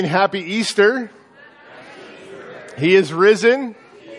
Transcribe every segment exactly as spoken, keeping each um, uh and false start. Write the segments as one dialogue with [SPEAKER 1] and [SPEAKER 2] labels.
[SPEAKER 1] Happy Easter. He is risen.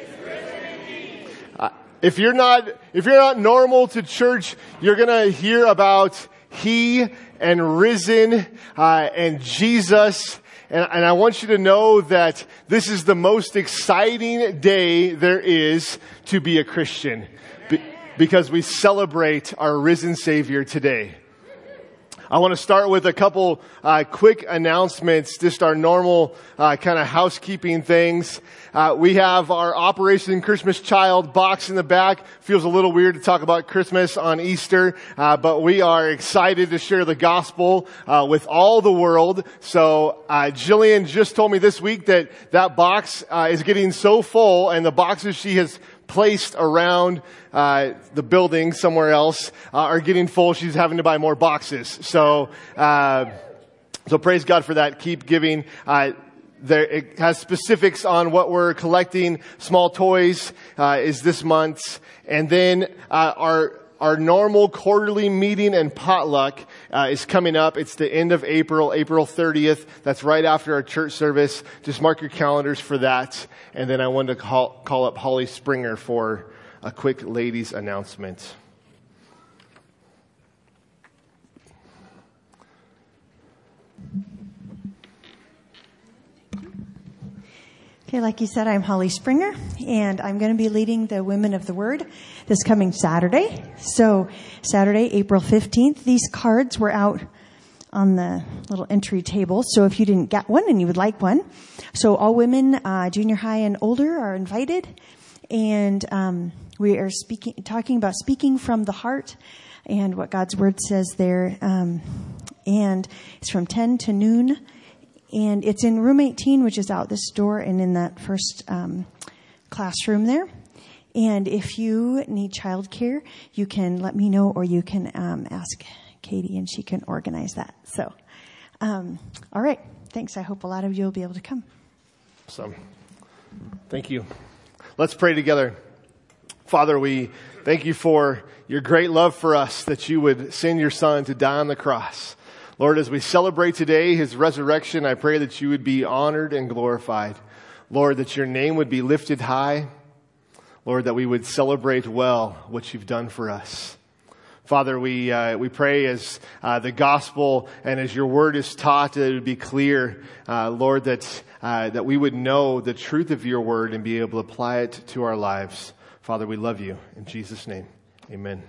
[SPEAKER 1] Uh, if you're not, if you're not normal to church, you're gonna hear about He and risen uh, and Jesus. And, and I want you to know that this is the most exciting day there is to be a Christian, be, because we celebrate our risen Savior today. I want to start with a couple uh, quick announcements, just our normal uh, kind of housekeeping things. Uh, we have our Operation Christmas Child box in the back. Feels a little weird to talk about Christmas on Easter, uh, but we are excited to share the gospel uh, with all the world. So uh, Jillian just told me this week that that box uh, is getting so full, and the boxes she has placed around uh the building somewhere else uh, are getting full. She's having to buy more boxes. So uh so praise God for that. Keep giving. Uh there it has specifics on what we're collecting. Small toys uh is this month, and then uh our Our normal quarterly meeting and potluck uh, is coming up. It's the end of April, April thirtieth. That's right after our church service. Just mark your calendars for that. And then I wanted to call, call up Holly Springer for a quick ladies announcement.
[SPEAKER 2] Okay, like you said, I'm Holly Springer, and I'm going to be leading the Women of the Word this coming Saturday. So Saturday, April fifteenth, these cards were out on the little entry table. So if you didn't get one and you would like one, so all women, uh, junior high and older, are invited. And um, we are speaking, talking about speaking from the heart and what God's Word says there. Um, and it's from ten to noon. And it's in room eighteen, which is out this door and in that first um, classroom there. And if you need childcare, you can let me know, or you can um, ask Katie, and she can organize that. So, um, all right. Thanks. I hope a lot of you will be able to come.
[SPEAKER 1] Awesome. Thank you. Let's pray together. Father, we thank you for your great love for us, that you would send your Son to die on the cross. Lord, as we celebrate today his resurrection, I pray that you would be honored and glorified. Lord, that your name would be lifted high. Lord, that we would celebrate well what you've done for us. Father, we uh, we pray as uh, the gospel and as your word is taught, that it would be clear, uh, Lord, that uh, that we would know the truth of your word and be able to apply it to our lives. Father, we love you. In Jesus' name, amen.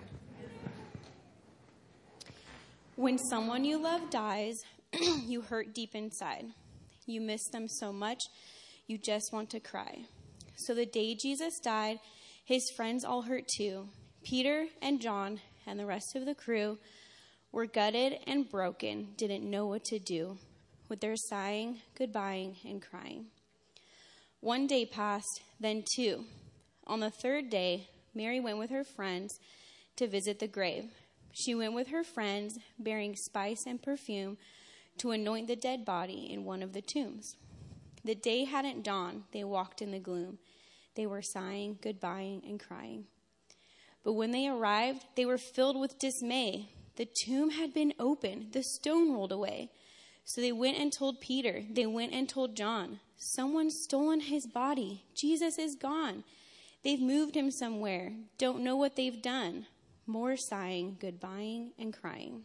[SPEAKER 3] When someone you love dies, you hurt deep inside. You miss them so much, you just want to cry. So the day Jesus died, his friends all hurt too. Peter and John and the rest of the crew were gutted and broken, didn't know what to do with their sighing, goodbying, and crying. One day passed, then two. On the third day, Mary went with her friends to visit the grave. She went with her friends, bearing spice and perfume, to anoint the dead body in one of the tombs. The day hadn't dawned. They walked in the gloom. They were sighing, goodbying, and crying. But when they arrived, they were filled with dismay. The tomb had been opened. The stone rolled away. So they went and told Peter. They went and told John. Someone's stolen his body. Jesus is gone. They've moved him somewhere. Don't know what they've done. More sighing, goodbying, and crying.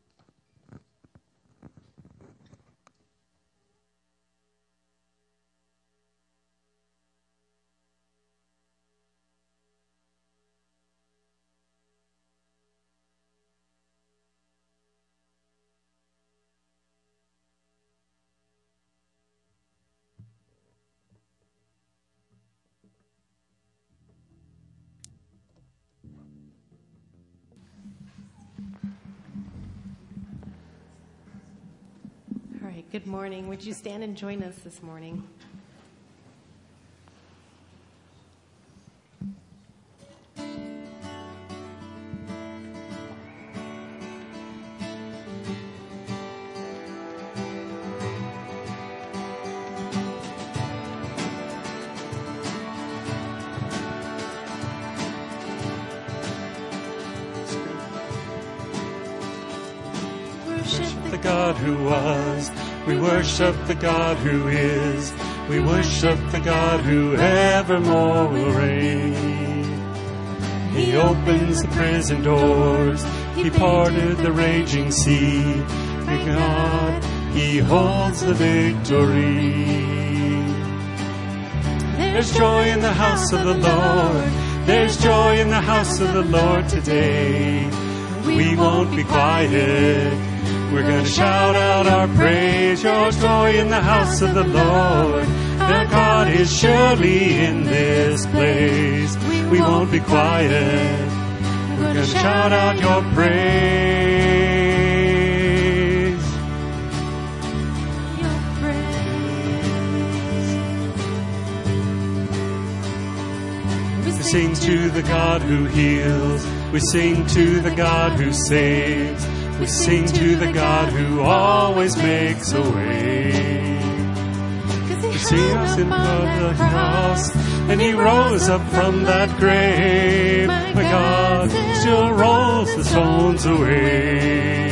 [SPEAKER 4] Good morning. Would you stand and join us this morning?
[SPEAKER 5] The God who was We worship the God who is. We worship the God who evermore will reign. He opens the prison doors. He parted the raging sea. Big God, He holds the victory. There's joy in the house of the Lord. There's joy in the house of the Lord today. We won't be quiet. We're going to shout out our praise. There's joy in the house of the Lord. Our God is surely in this place. We won't be quiet. We're going to shout out your praise. Your praise. We sing to the God who heals. We sing to the God who saves. We sing to the God who always makes a way. We sing us in the cross, and He rose up from that grave. My God still rolls the stones away.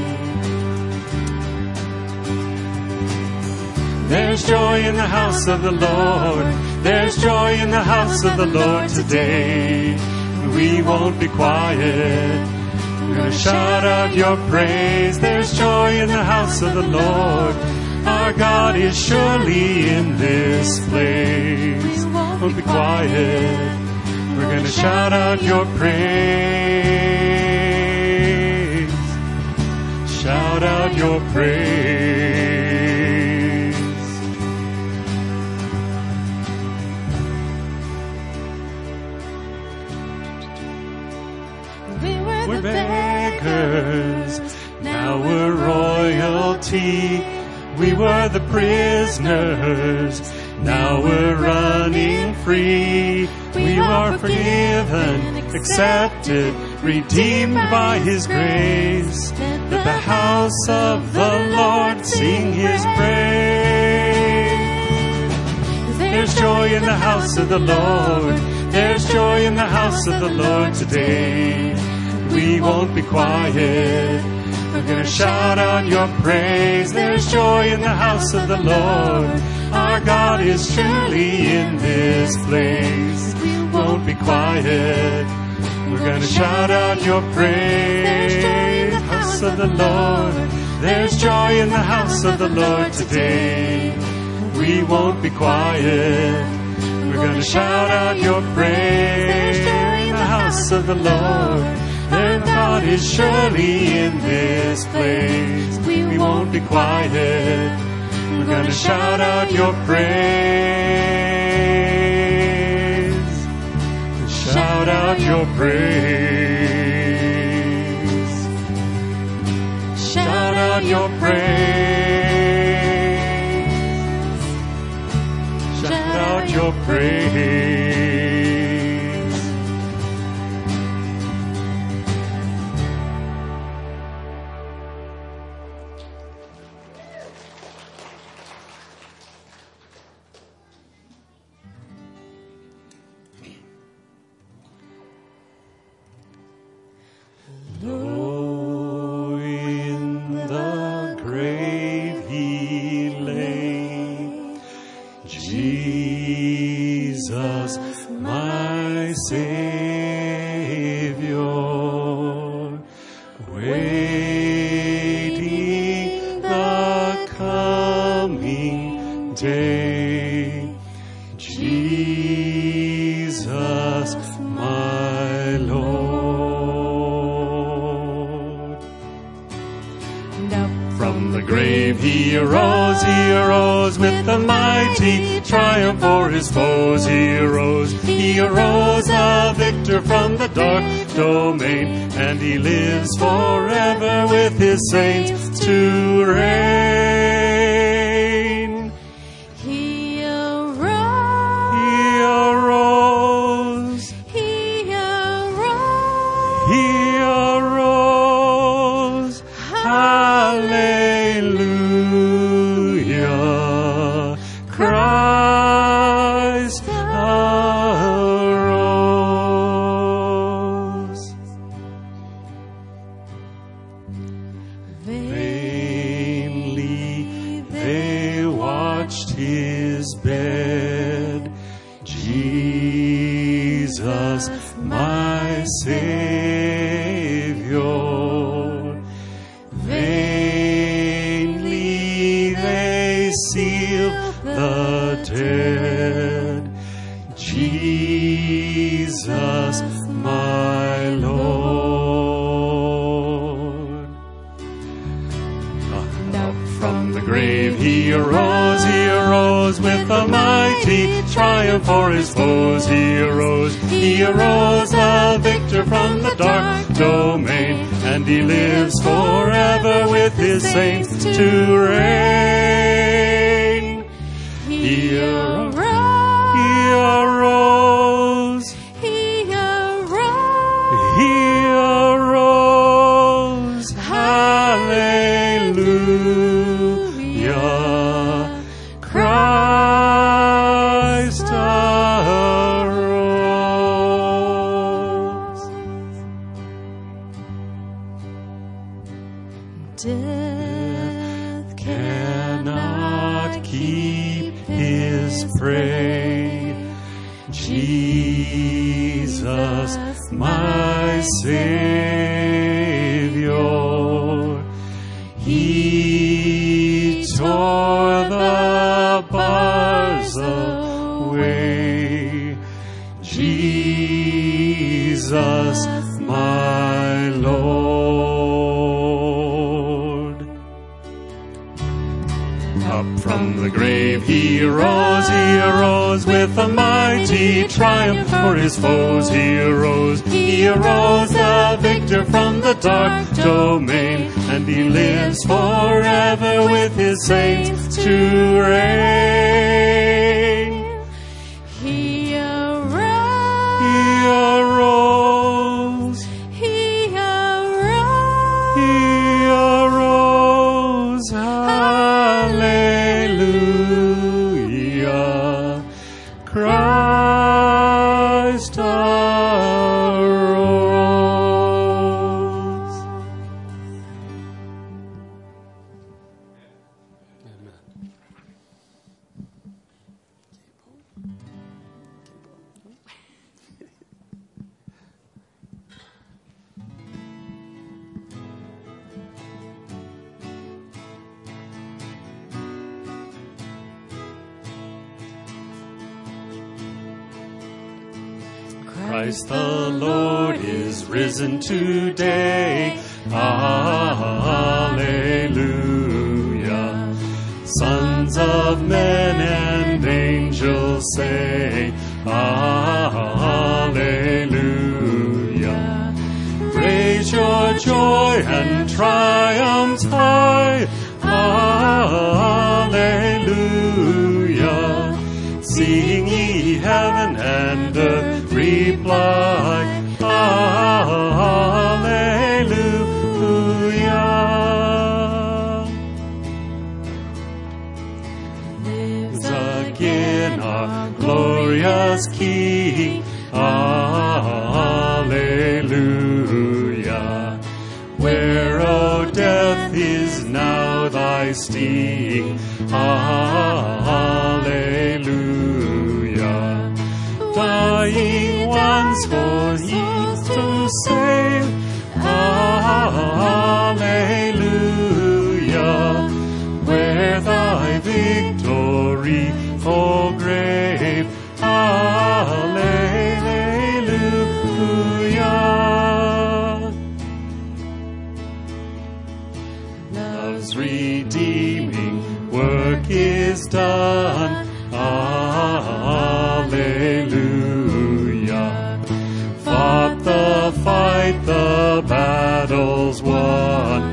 [SPEAKER 5] There's joy in the house of the Lord. There's joy in the house of the Lord today. We won't be quiet. We're going to shout out your praise. There's joy in the house of the Lord. Our God is surely in this place. Won't be quiet. We're going to shout out your praise. Shout out your praise. We're beggars, now we're royalty. We were the prisoners, now we're running free. We are forgiven, accepted, redeemed by His grace. Let the house of the Lord sing His praise. There's joy in the house of the Lord. There's joy in the house of the Lord today. We won't be quiet. We're going to shout out your praise. There's joy in the house of the Lord. Our God is truly in this place. We won't be quiet. We're going to shout out your praise. House of the Lord. There's joy in the house of the Lord today. We won't be quiet. We're going to shout out your praise. In the house of the Lord. Their God is surely in this place. We won't be quiet. We're going to shout out your praise. Shout out your praise. Shout out your praise. Shout out your praise. He arose, he arose with the mighty triumph for his foes. He arose, he arose a victor from the dark domain, and he lives forever with his saints to reign.
[SPEAKER 4] He arose,
[SPEAKER 5] he arose,
[SPEAKER 4] he arose,
[SPEAKER 5] he arose, hallelujah, Christ arose. Vainly washed his bed. Jesus, my Savior. Vainly they seal the dead. Jesus, my Lord. Up from the grave he arose, he arose with a mighty triumph for his foes. He arose, he arose a victor from the dark domain, and he lives forever with his saints to reign. He arose, he arose,
[SPEAKER 4] He arose.
[SPEAKER 5] he arose, hallelujah, Christ arose.
[SPEAKER 4] Death
[SPEAKER 5] Cannot keep his prey. Jesus, my Savior. He tore the bars away. Jesus, my Lord. Up from the grave he arose, he arose with a mighty triumph for his foes. He arose, he arose a victor from the dark domain, and he lives forever with his saints to reign.
[SPEAKER 4] He
[SPEAKER 5] He
[SPEAKER 4] arose.
[SPEAKER 5] arose,
[SPEAKER 4] He arose.
[SPEAKER 5] he arose, hallelujah, Christ arose. Christ the Lord is risen today. Hallelujah. Sons of men and angels say, Hallelujah. Raise your joy and triumphs high. Hallelujah. Sing ye heaven and earth reply, Hallelujah.
[SPEAKER 4] Lives
[SPEAKER 5] Again our glorious King, Hallelujah. Where, O death, is now thy sting, Hallelujah. Dying once for ye to save, Hallelujah. Where thy victory, O grave, Hallelujah. Love's redeeming work is done, Hallelujah. Fought the fight, the battle's won,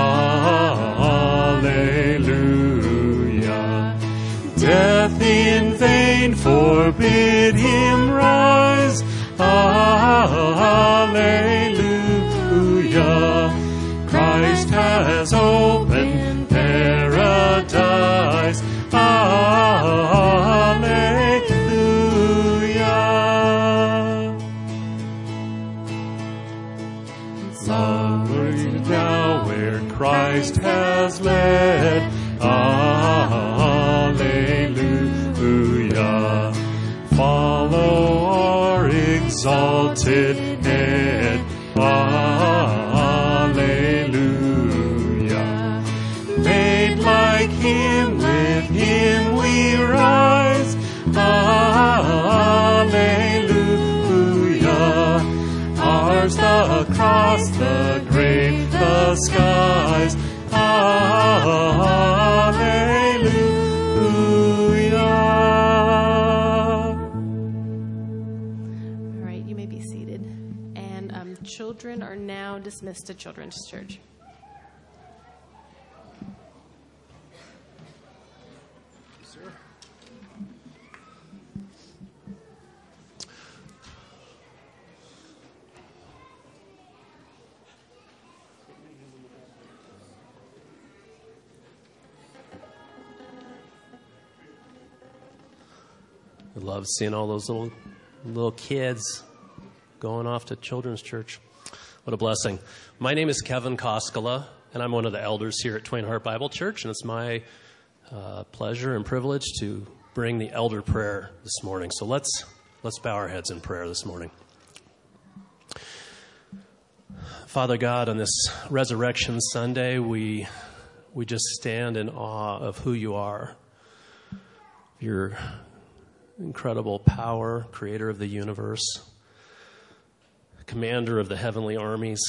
[SPEAKER 5] Hallelujah. Death in vain forbid him rise, Hallelujah. Christ has opened paradise, Hallelujah. Onward now where Christ has led, Hallelujah. exalted head. Alleluia. Made like him, with him we rise. Alleluia. Ours the cross, the grave, the skies. Alleluia.
[SPEAKER 4] All right, you may be seated. And um, children are now dismissed to Children's Church.
[SPEAKER 6] I love seeing all those little little kids going off to Children's Church. What a blessing. My name is Kevin Koskela, and I'm one of the elders here at Twain Harte Bible Church, and it's my uh, pleasure and privilege to bring the elder prayer this morning. So let's let's bow our heads in prayer this morning. Father God, on this Resurrection Sunday, we we just stand in awe of who you are. Your incredible power, creator of the universe, commander of the heavenly armies,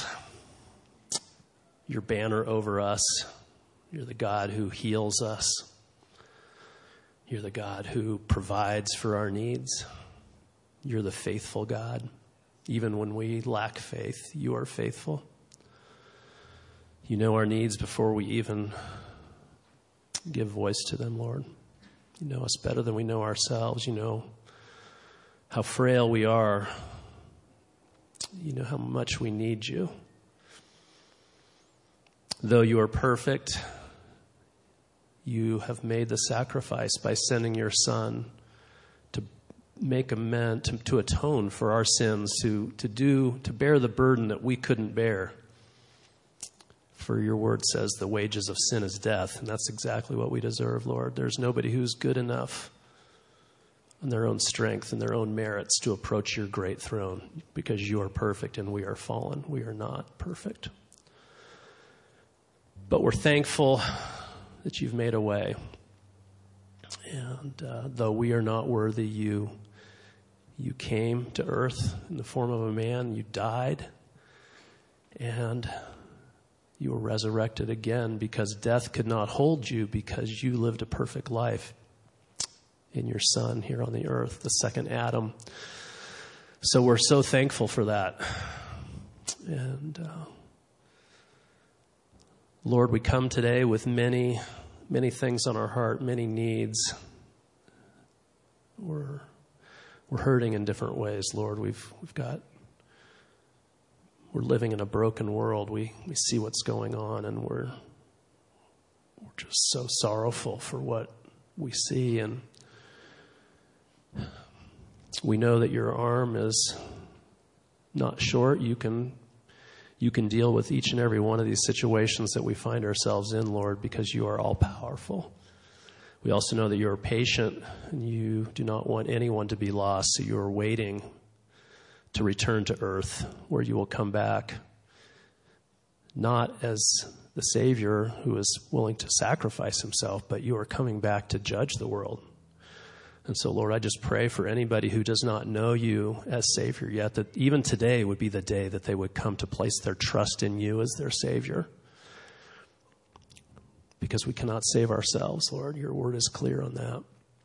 [SPEAKER 6] your banner over us. You're the God who heals us. You're the God who provides for our needs. You're the faithful God. Even when we lack faith, you are faithful. You know our needs before we even give voice to them, Lord. You know us better than we know ourselves. You know how frail we are. You know how much we need you. Though you are perfect, you have made the sacrifice by sending your Son to make amends, to, to atone for our sins, to, to do, to bear the burden that we couldn't bear. For your word says the wages of sin is death, and that's exactly what we deserve, Lord. There's nobody who's good enough on their own strength and their own merits to approach your great throne, because you are perfect and we are fallen. We are not perfect. But we're thankful that you've made a way. And uh, though we are not worthy, you, you came to earth in the form of a man, you died, and you were resurrected again because death could not hold you, because you lived a perfect life in your Son here on the earth, the second Adam. So we're so thankful for that. And uh, Lord, we come today with many, many things on our heart, many needs. We're we're hurting in different ways, Lord. We've we've got We're living in a broken world. We we see what's going on, and we're we're just so sorrowful for what we see. And we know that your arm is not short. You can you can deal with each and every one of these situations that we find ourselves in, Lord, because you are all powerful. We also know that you are patient, and you do not want anyone to be lost, so you are waiting to return to earth, where you will come back, not as the Savior who is willing to sacrifice himself, but you are coming back to judge the world. And so, Lord, I just pray for anybody who does not know you as Savior yet, that even today would be the day that they would come to place their trust in you as their Savior. Because we cannot save ourselves, Lord. Your word is clear on that.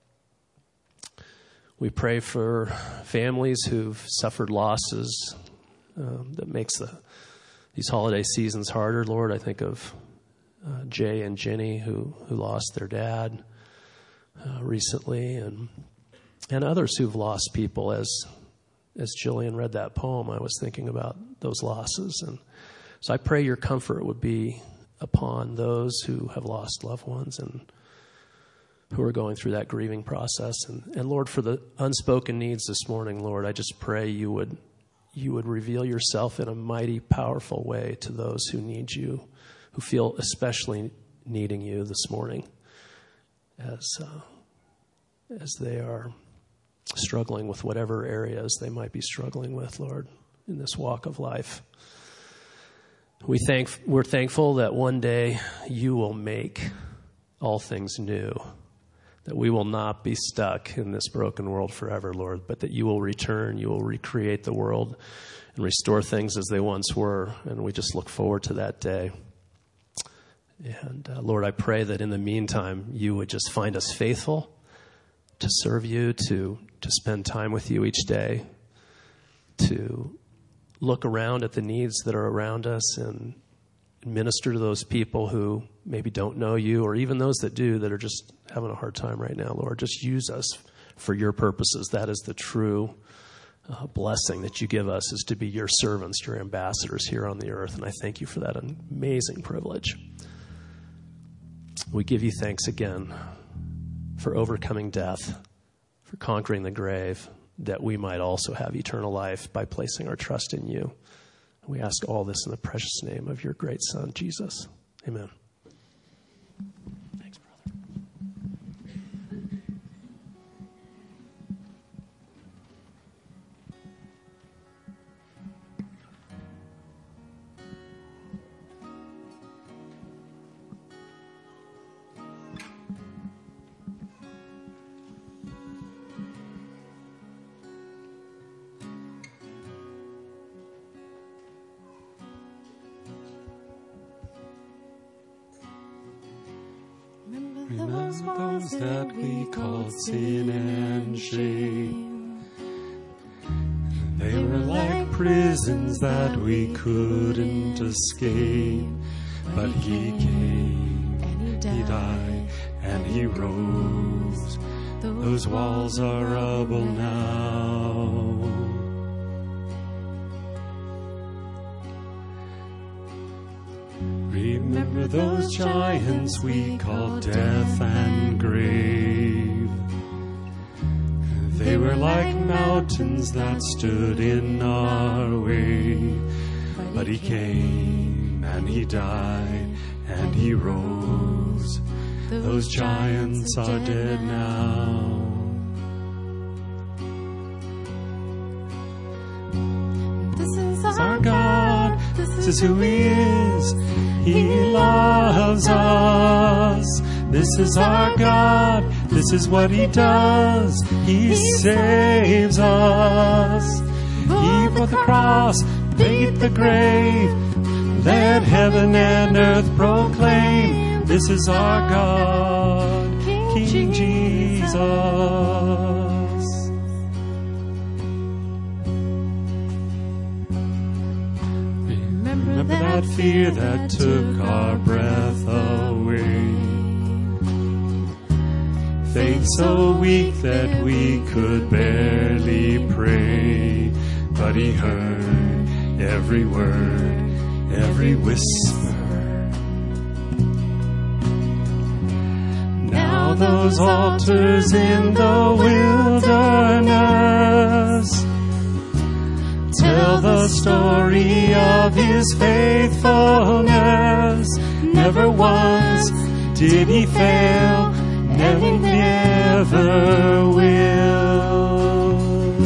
[SPEAKER 6] We pray for families who've suffered losses um, that makes the these holiday seasons harder, Lord. I think of uh, Jay and Jenny who, who lost their dad uh, recently, and and others who've lost people. As as Jillian read that poem, I was thinking about those losses. And so I pray your comfort would be upon those who have lost loved ones and who are going through that grieving process. And, and Lord, for the unspoken needs this morning, Lord, I just pray you would you would reveal yourself in a mighty, powerful way to those who need you, who feel especially needing you this morning as uh, as they are struggling with whatever areas they might be struggling with, Lord, in this walk of life. We thank, we're thankful that one day you will make all things new, that we will not be stuck in this broken world forever, Lord, but that you will return, you will recreate the world and restore things as they once were, and we just look forward to that day. And uh, Lord, I pray that in the meantime, you would just find us faithful to serve you, to, to spend time with you each day, to look around at the needs that are around us and minister to those people who maybe don't know you, or even those that do, that are just having a hard time right now. Lord, just use us for your purposes. That is the true uh, blessing that you give us, is to be your servants, your ambassadors here on the earth. And I thank you for that amazing privilege. We give you thanks again for overcoming death, for conquering the grave, that we might also have eternal life by placing our trust in you. We ask all this in the precious name of your great Son, Jesus. Amen. Thanks, brother.
[SPEAKER 5] Remember those that we called sin and shame. They were like prisons that we couldn't escape. But he came, he died, and he rose. Those walls are rubble now. Remember those giants we called death and grave. They were like mountains that stood in our way. But he came and he died and he rose. Those giants are dead now. This is our God, this is who he is. He loves us. This is our God. This is what he does. He saves us. He bore the cross, paid the grave. Let heaven and earth proclaim. This is our God, King Jesus. Remember that fear that took our breath away. Faith so weak that we could barely pray. But he heard every word, every whisper. Now those altars in the wilderness tell the story of his faithfulness. Never once did he fail, never, never will.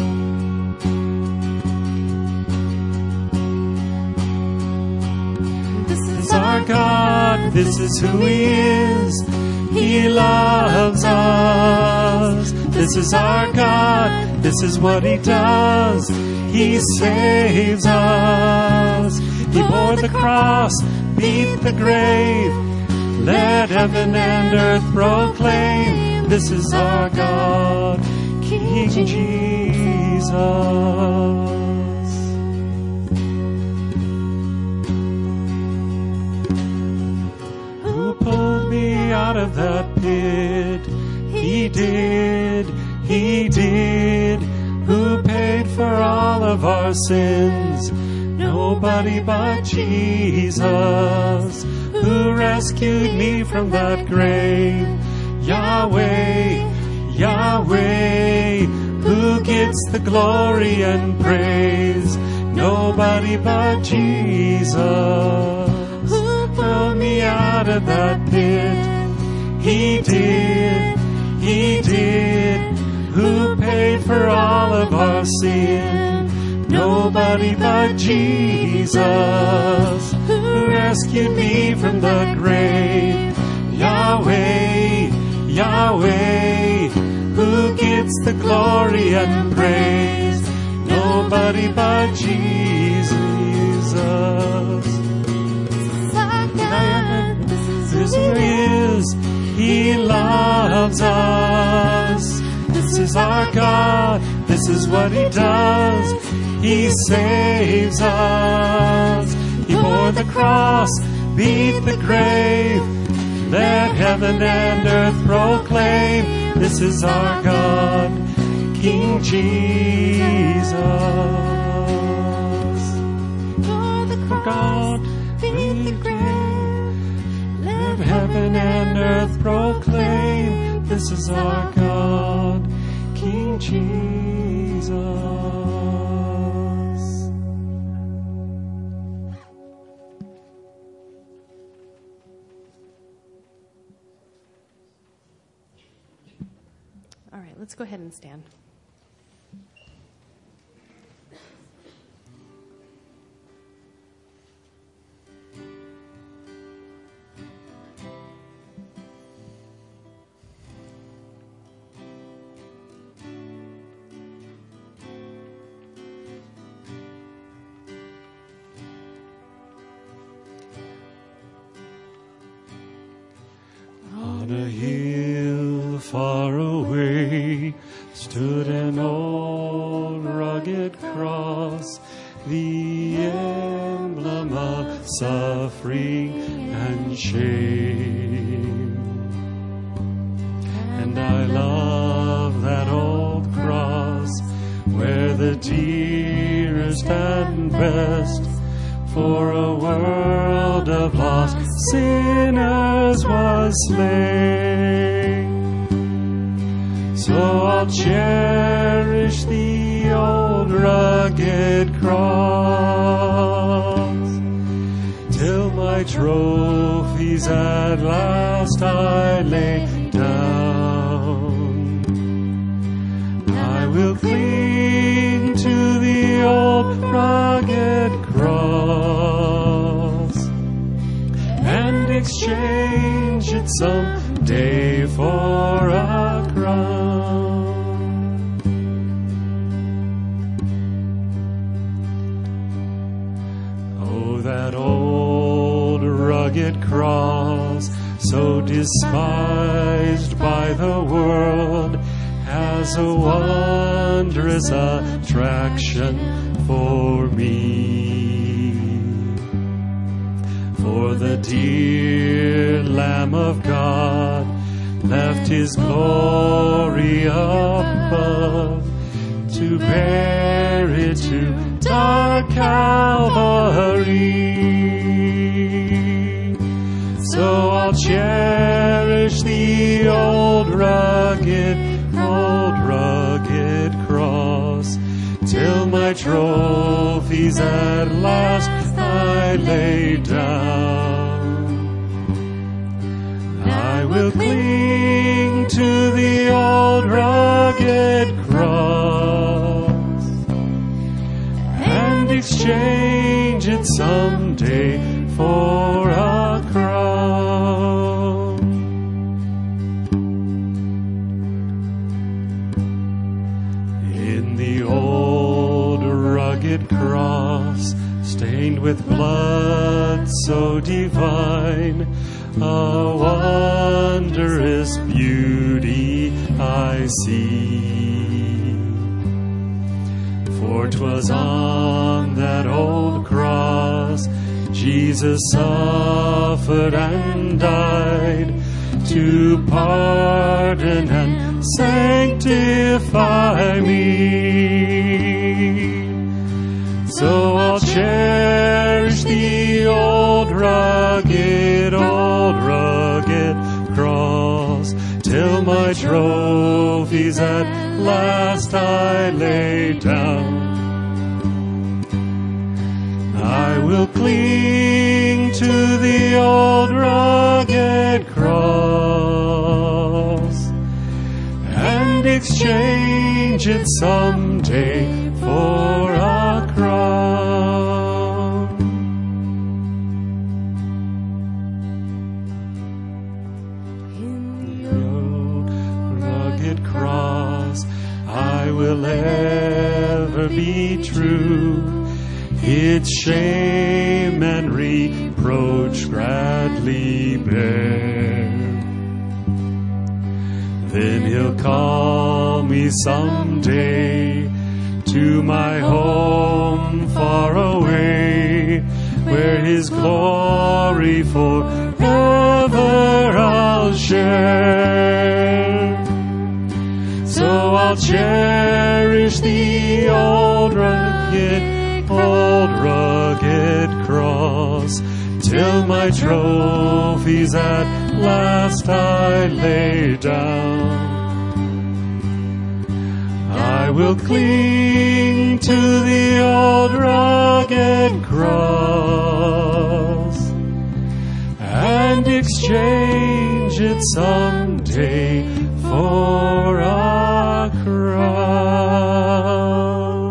[SPEAKER 5] This is our God, this is who he is. He loves us. This is our God, this is what he does. He saves us. He bore the cross, beat the grave. Let heaven and earth proclaim. This is our God, King Jesus. Who pulled me out of that pit? He did, he did. Who paid for all of our sins? Nobody but Jesus. Who rescued me from that grave? Yahweh, Yahweh. Who gets the glory and praise? Nobody but Jesus. Who pulled me out of that pit? He did, he did. Who who paid for all of our sin. Nobody but Jesus, who rescued me from the grave. Yahweh, Yahweh, who gets the glory and praise. Nobody but Jesus. This is, He loves us. This is our God. This is what He does. He saves us. He bore the cross, beat the grave. Let heaven and earth proclaim, this is our God, King Jesus. For the God, beat the grave. Let heaven and earth proclaim, this is our God, King Jesus.
[SPEAKER 4] All right, let's go ahead and stand.
[SPEAKER 5] On a hill far away stood an old rugged cross, the emblem of suffering and shame. And I love that old cross where the dearest and best for a world of lost sinners was slain. So I'll cherish the old rugged cross till my trophies at last I lay down. I will cling to the old rugged cross and exchange it someday for a crown. Oh, that old rugged cross, so despised by the world, has a wondrous attraction for me. For the dear Lamb of God left His glory above to bear it to dark Calvary. So I'll cherish the old rugged, old rugged cross till my trophies at last I lay down. I will cling to the old rugged cross and exchange it someday for a crown. In the old rugged cross, stained with blood so divine, a wondrous beauty I see. For 'twas on that old cross Jesus suffered and died to pardon and sanctify me. So I'll cherish the old rugged, old rugged cross till my trophies at last I lay down. I will cling to the old rugged cross and and exchange it someday for a crown. In your rugged cross I will ever be true, its shame and reproach gladly bear. Then he'll call me someday to my home far away, where his glory forever I'll share. So I'll cherish the old rugged, old rugged cross, till my trophies at last I lay down. I will cling to the old rugged cross and exchange it someday for a crown.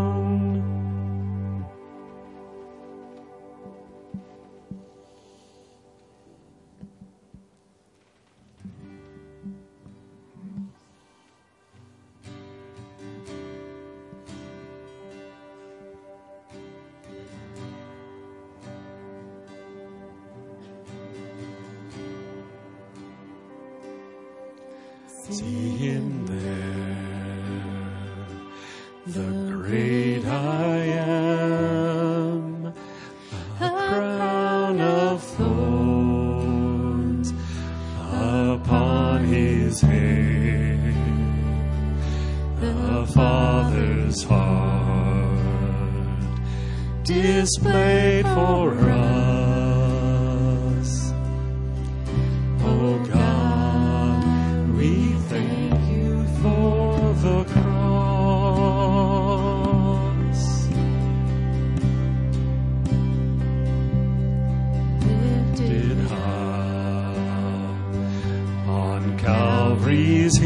[SPEAKER 5] See him there, the great I am, a crown of thorns upon his head, the Father's heart displayed for us. Oh God, we thank you for the cross. Lifted high on Calvary's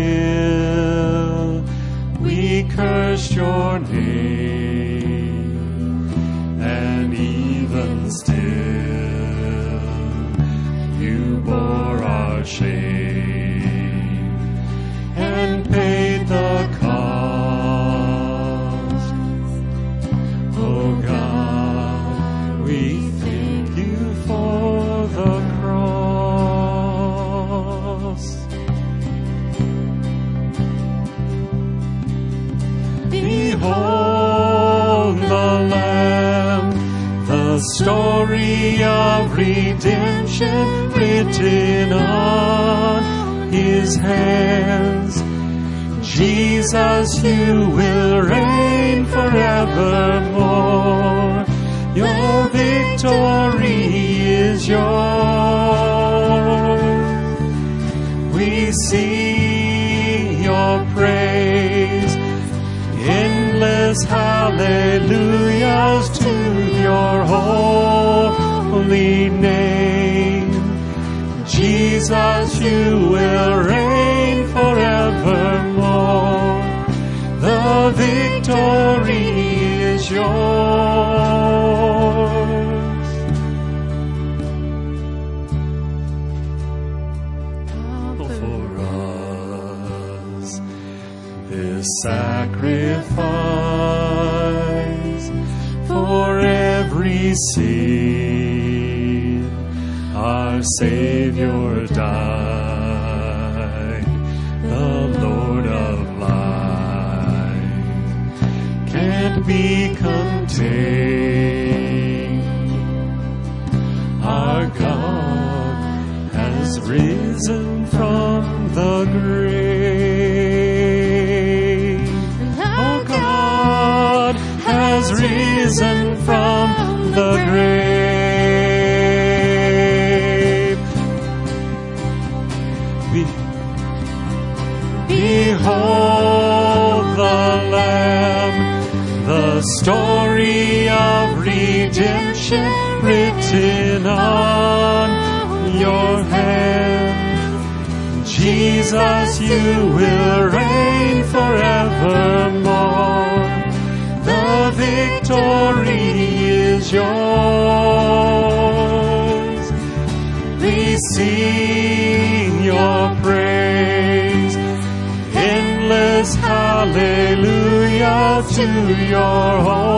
[SPEAKER 5] hill, we cursed your name, and even still you bore our shame and paid the cost. Oh God, we thank you for the cross. Behold the Lamb, the story of redemption written on his hands. Jesus, you will reign forevermore. Your victory is yours. We sing your praise, endless hallelujahs to your holy name. Jesus, you will reign forevermore. The victory is yours. For us, this sacrifice for every sin, our Savior died, the Lord of life, can't be contained. Our God has risen from the grave. Our God has risen from the grave. Behold the Lamb, the story of redemption written on your hand. Jesus, you will reign hallelujah to your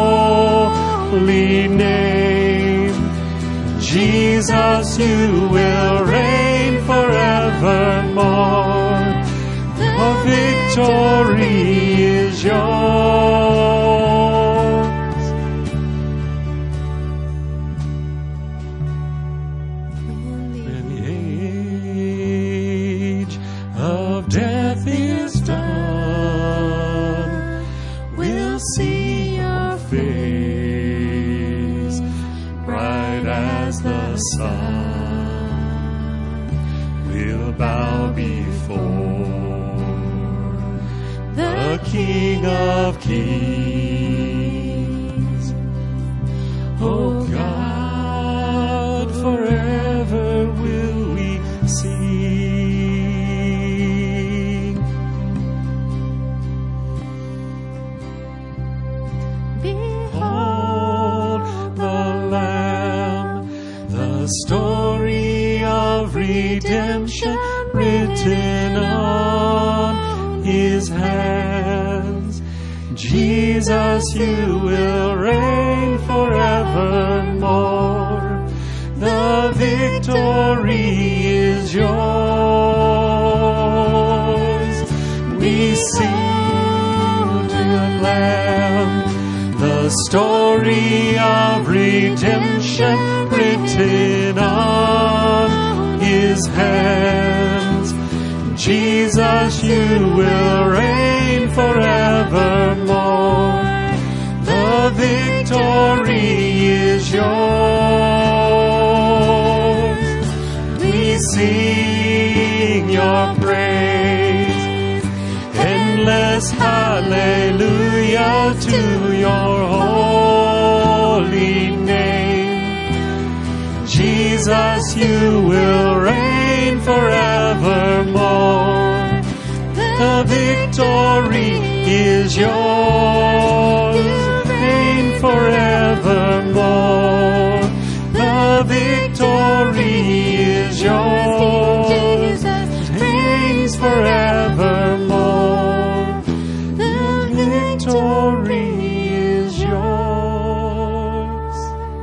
[SPEAKER 5] holy name. Jesus, you will reign forevermore. The victory is yours. When the age of death is done, we'll see your face, bright as the sun. We'll bow before the King of Kings. Oh God, forever will we sing. Behold the Lamb, the story of redemption written on his hands. Jesus, you will reign forevermore. The victory is yours. We sing to the Lamb, the story of redemption written on his hands. Jesus, you will reign forevermore. The victory is yours. We sing your praise. Endless hallelujah to your holy name. Jesus, you will reign forevermore. The victory is yours. Reign forevermore. The victory is yours. Reigns forevermore. The victory is yours.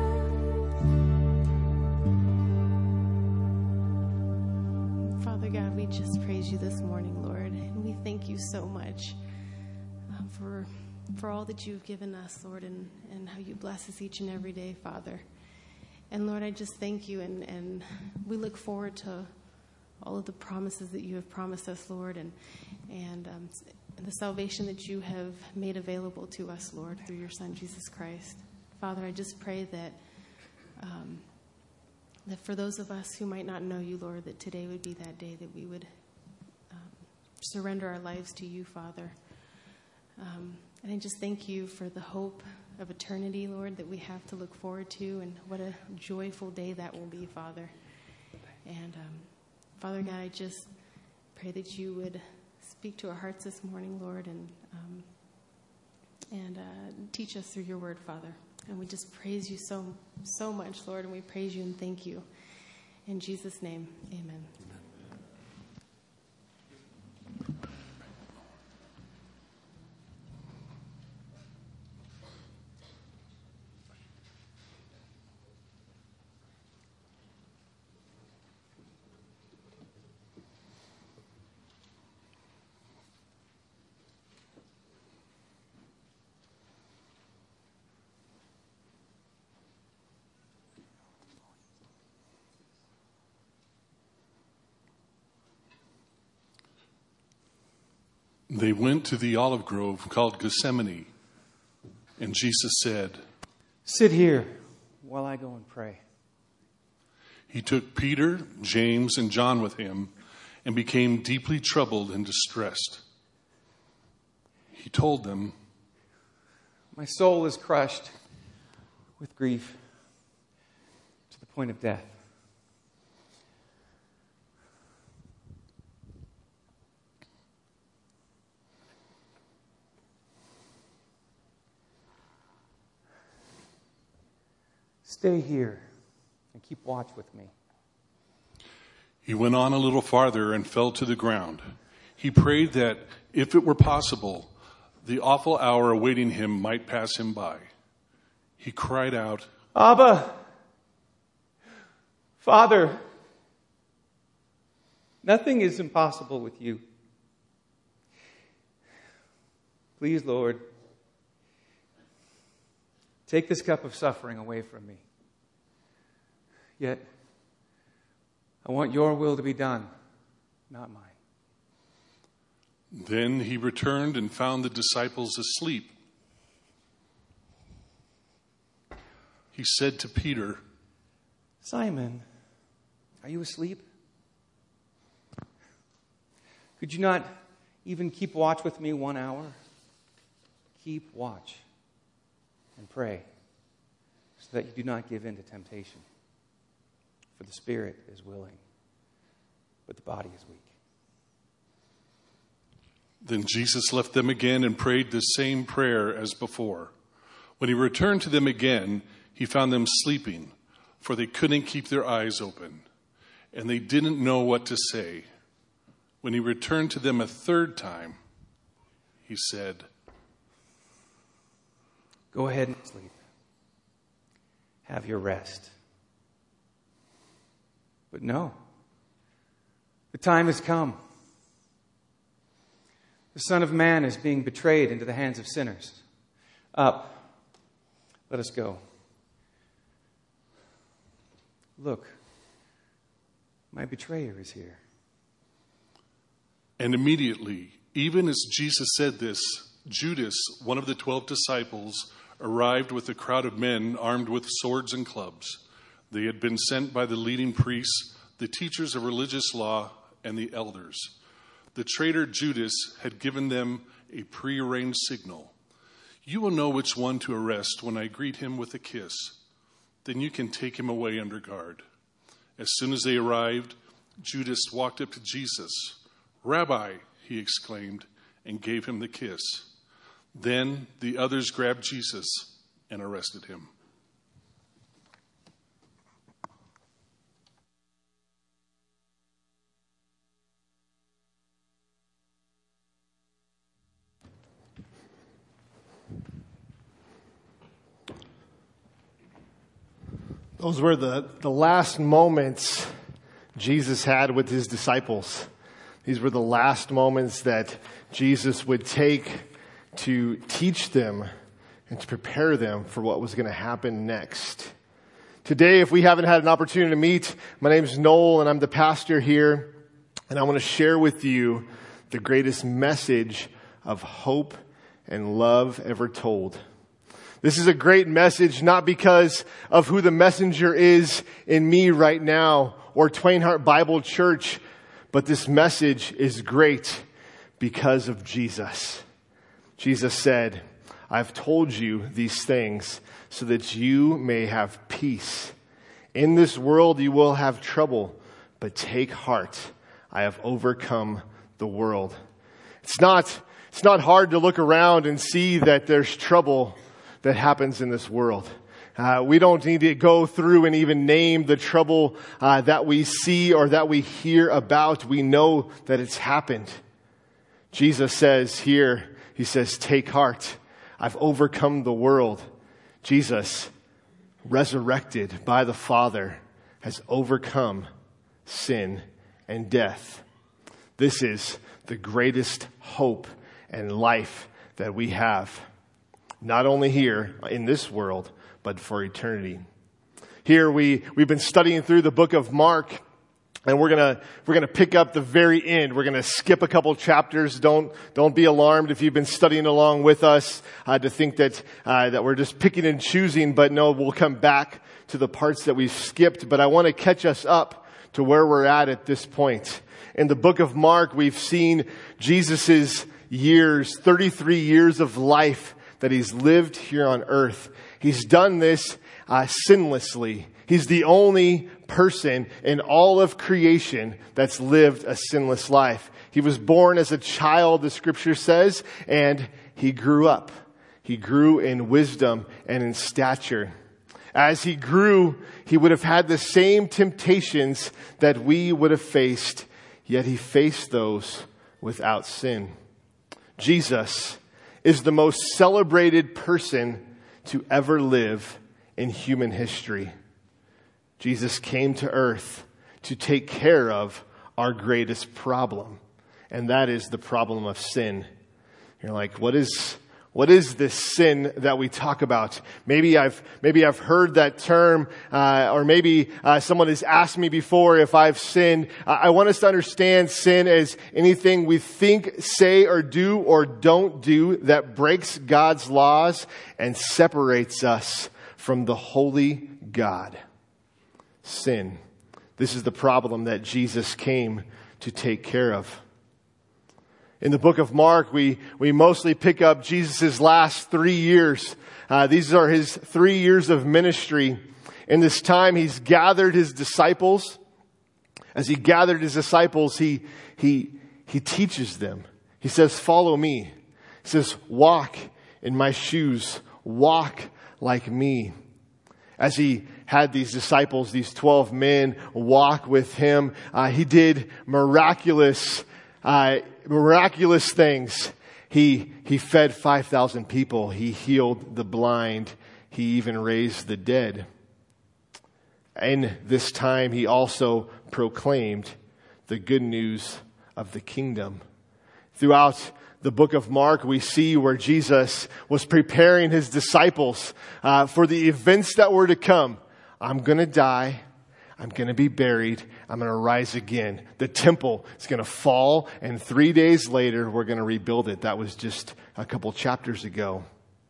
[SPEAKER 4] Father God, we just praise you this morning, Lord, and we thank you so much um, for for all that you've given us, Lord, and, and how you bless us each and every day, Father. And Lord, I just thank you, and, and we look forward to all of the promises that you have promised us, Lord, and and um, the salvation that you have made available to us, Lord, through your Son, Jesus Christ. Father, I just pray that um, that for those of us who might not know you, Lord, that today would be that day that we would um, surrender our lives to you, Father. Um, and I just thank you for the hope of eternity, Lord, that we have to look forward to, and what a joyful day that will be, Father. And um, Father God, I just pray that you would speak to our hearts this morning, Lord, and um, and uh, teach us through your word, Father. And we just praise you so, so much, Lord, and we praise you and thank you. In Jesus' name, amen.
[SPEAKER 7] They went to the olive grove called Gethsemane, and Jesus said,
[SPEAKER 8] "Sit here while I go and pray."
[SPEAKER 7] He took Peter, James, and John with him and became deeply troubled and distressed. He told them,
[SPEAKER 8] "My soul is crushed with grief to the point of death. Stay here and keep watch with me."
[SPEAKER 7] He went on a little farther and fell to the ground. He prayed that, if it were possible, the awful hour awaiting him might pass him by. He cried out,
[SPEAKER 8] Abba, Father, nothing is impossible with you. Please, Lord, take this cup of suffering away from me. Yet, I want your will to be done, not mine.
[SPEAKER 7] Then he returned and found the disciples asleep. He said to Peter,
[SPEAKER 8] Simon, are you asleep? Could you not even keep watch with me one hour? Keep watch and pray so that you do not give in to temptation. For the spirit is willing, but the body is weak.
[SPEAKER 7] Then Jesus left them again and prayed the same prayer as before. When he returned to them again, he found them sleeping, for they couldn't keep their eyes open, and they didn't know what to say. When he returned to them a third time, he said,
[SPEAKER 8] Go ahead and sleep. Have your rest. But no, the time has come. The Son of Man is being betrayed into the hands of sinners. Up, let us go. Look, my betrayer is here.
[SPEAKER 7] And immediately, even as Jesus said this, Judas, one of the twelve disciples, arrived with a crowd of men armed with swords and clubs. They had been sent by the leading priests, the teachers of religious law, and the elders. The traitor Judas had given them a prearranged signal. You will know which one to arrest when I greet him with a kiss. Then you can take him away under guard. As soon as they arrived, Judas walked up to Jesus. Rabbi, he exclaimed, and gave him the kiss. Then the others grabbed Jesus and arrested him.
[SPEAKER 1] Those were the, the last moments Jesus had with his disciples. These were the last moments that Jesus would take to teach them and to prepare them for what was going to happen next. Today, if we haven't had an opportunity to meet, my name's Noel and I'm the pastor here. And I want to share with you the greatest message of hope and love ever told. This is a great message, not because of who the messenger is in me right now or Twain Harte Bible Church, but this message is great because of Jesus. Jesus said, I've told you these things so that you may have peace. In this world you will have trouble, but take heart. I have overcome the world. It's not, it's not hard to look around and see that there's trouble that happens in this world. Uh, we don't need to go through and even name the trouble uh, that we see or that we hear about. We know that it's happened. Jesus says here, he says, take heart. I've overcome the world. Jesus, resurrected by the Father, has overcome sin and death. This is the greatest hope and life that we have. Not only here in this world, but for eternity. Here we, we've been studying through the book of Mark, and we're gonna, we're gonna pick up the very end. We're gonna skip a couple chapters. Don't, don't be alarmed if you've been studying along with us, uh, to think that, uh, that we're just picking and choosing, but no, we'll come back to the parts that we've skipped. But I want to catch us up to where we're at at this point. In the book of Mark, we've seen Jesus's years, thirty-three years of life that he's lived here on earth. He's done this uh, sinlessly. He's the only person in all of creation that's lived a sinless life. He was born as a child, the scripture says, and he grew up. He grew in wisdom and in stature. As he grew, he would have had the same temptations that we would have faced, yet he faced those without sin. Jesus is the most celebrated person to ever live in human history. Jesus came to earth to take care of our greatest problem, and that is the problem of sin. You're like, what is what is this sin that we talk about? Maybe I've maybe I've heard that term, uh, or maybe uh, someone has asked me before if I've sinned. Uh, I want us to understand sin as anything we think, say, or do or don't do that breaks God's laws and separates us from the holy God. Sin. This is the problem that Jesus came to take care of. In the book of Mark, we, we mostly pick up Jesus' last three years. Uh, these are his three years of ministry. In this time, he's gathered his disciples. As he gathered his disciples, he, he, he teaches them. He says, follow me. He says, walk in my shoes. Walk like me. As he had these disciples, these twelve men, walk with him, uh, he did miraculous uh Miraculous things. He, he fed five thousand people. He healed the blind. He even raised the dead. In this time, he also proclaimed the good news of the kingdom. Throughout the book of Mark, we see where Jesus was preparing his disciples uh, for the events that were to come. I'm going to die. I'm going to be buried. I'm going to rise again. The temple is going to fall, and three days later, we're going to rebuild it. That was just a couple chapters ago.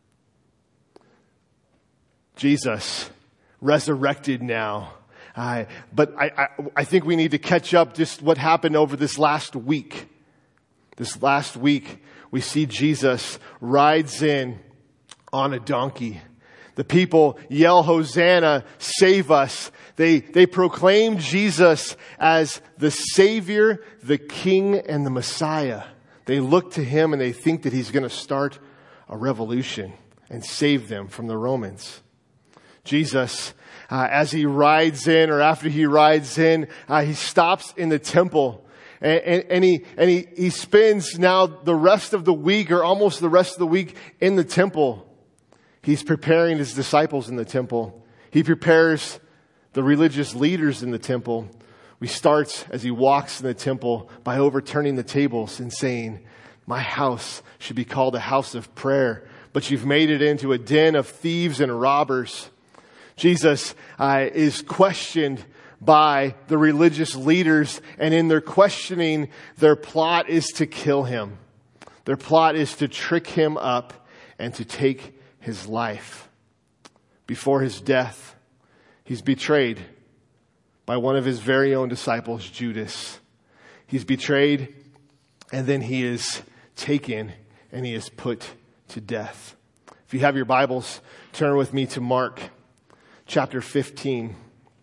[SPEAKER 1] Jesus, resurrected now. Uh, but I, I, I think we need to catch up just what happened over this last week. This last week, we see Jesus rides in on a donkey. The people yell, Hosanna, save us. They, they proclaim Jesus as the Savior, the King, and the Messiah. They look to him and they think that he's going to start a revolution and save them from the Romans. Jesus, uh, as he rides in, or after he rides in, uh, he stops in the temple. And, and, and he and he, he spends now the rest of the week, or almost the rest of the week, in the temple. He's preparing his disciples in the temple. He prepares the religious leaders in the temple. We start as he walks in the temple by overturning the tables and saying, my house should be called a house of prayer, but you've made it into a den of thieves and robbers. Jesus uh, is questioned by the religious leaders, and in their questioning, their plot is to kill him. Their plot is to trick him up and to take his life. Before his death, he's betrayed by one of his very own disciples, Judas. He's betrayed, and then he is taken and he is put to death. If you have your Bibles, turn with me to Mark chapter fifteen.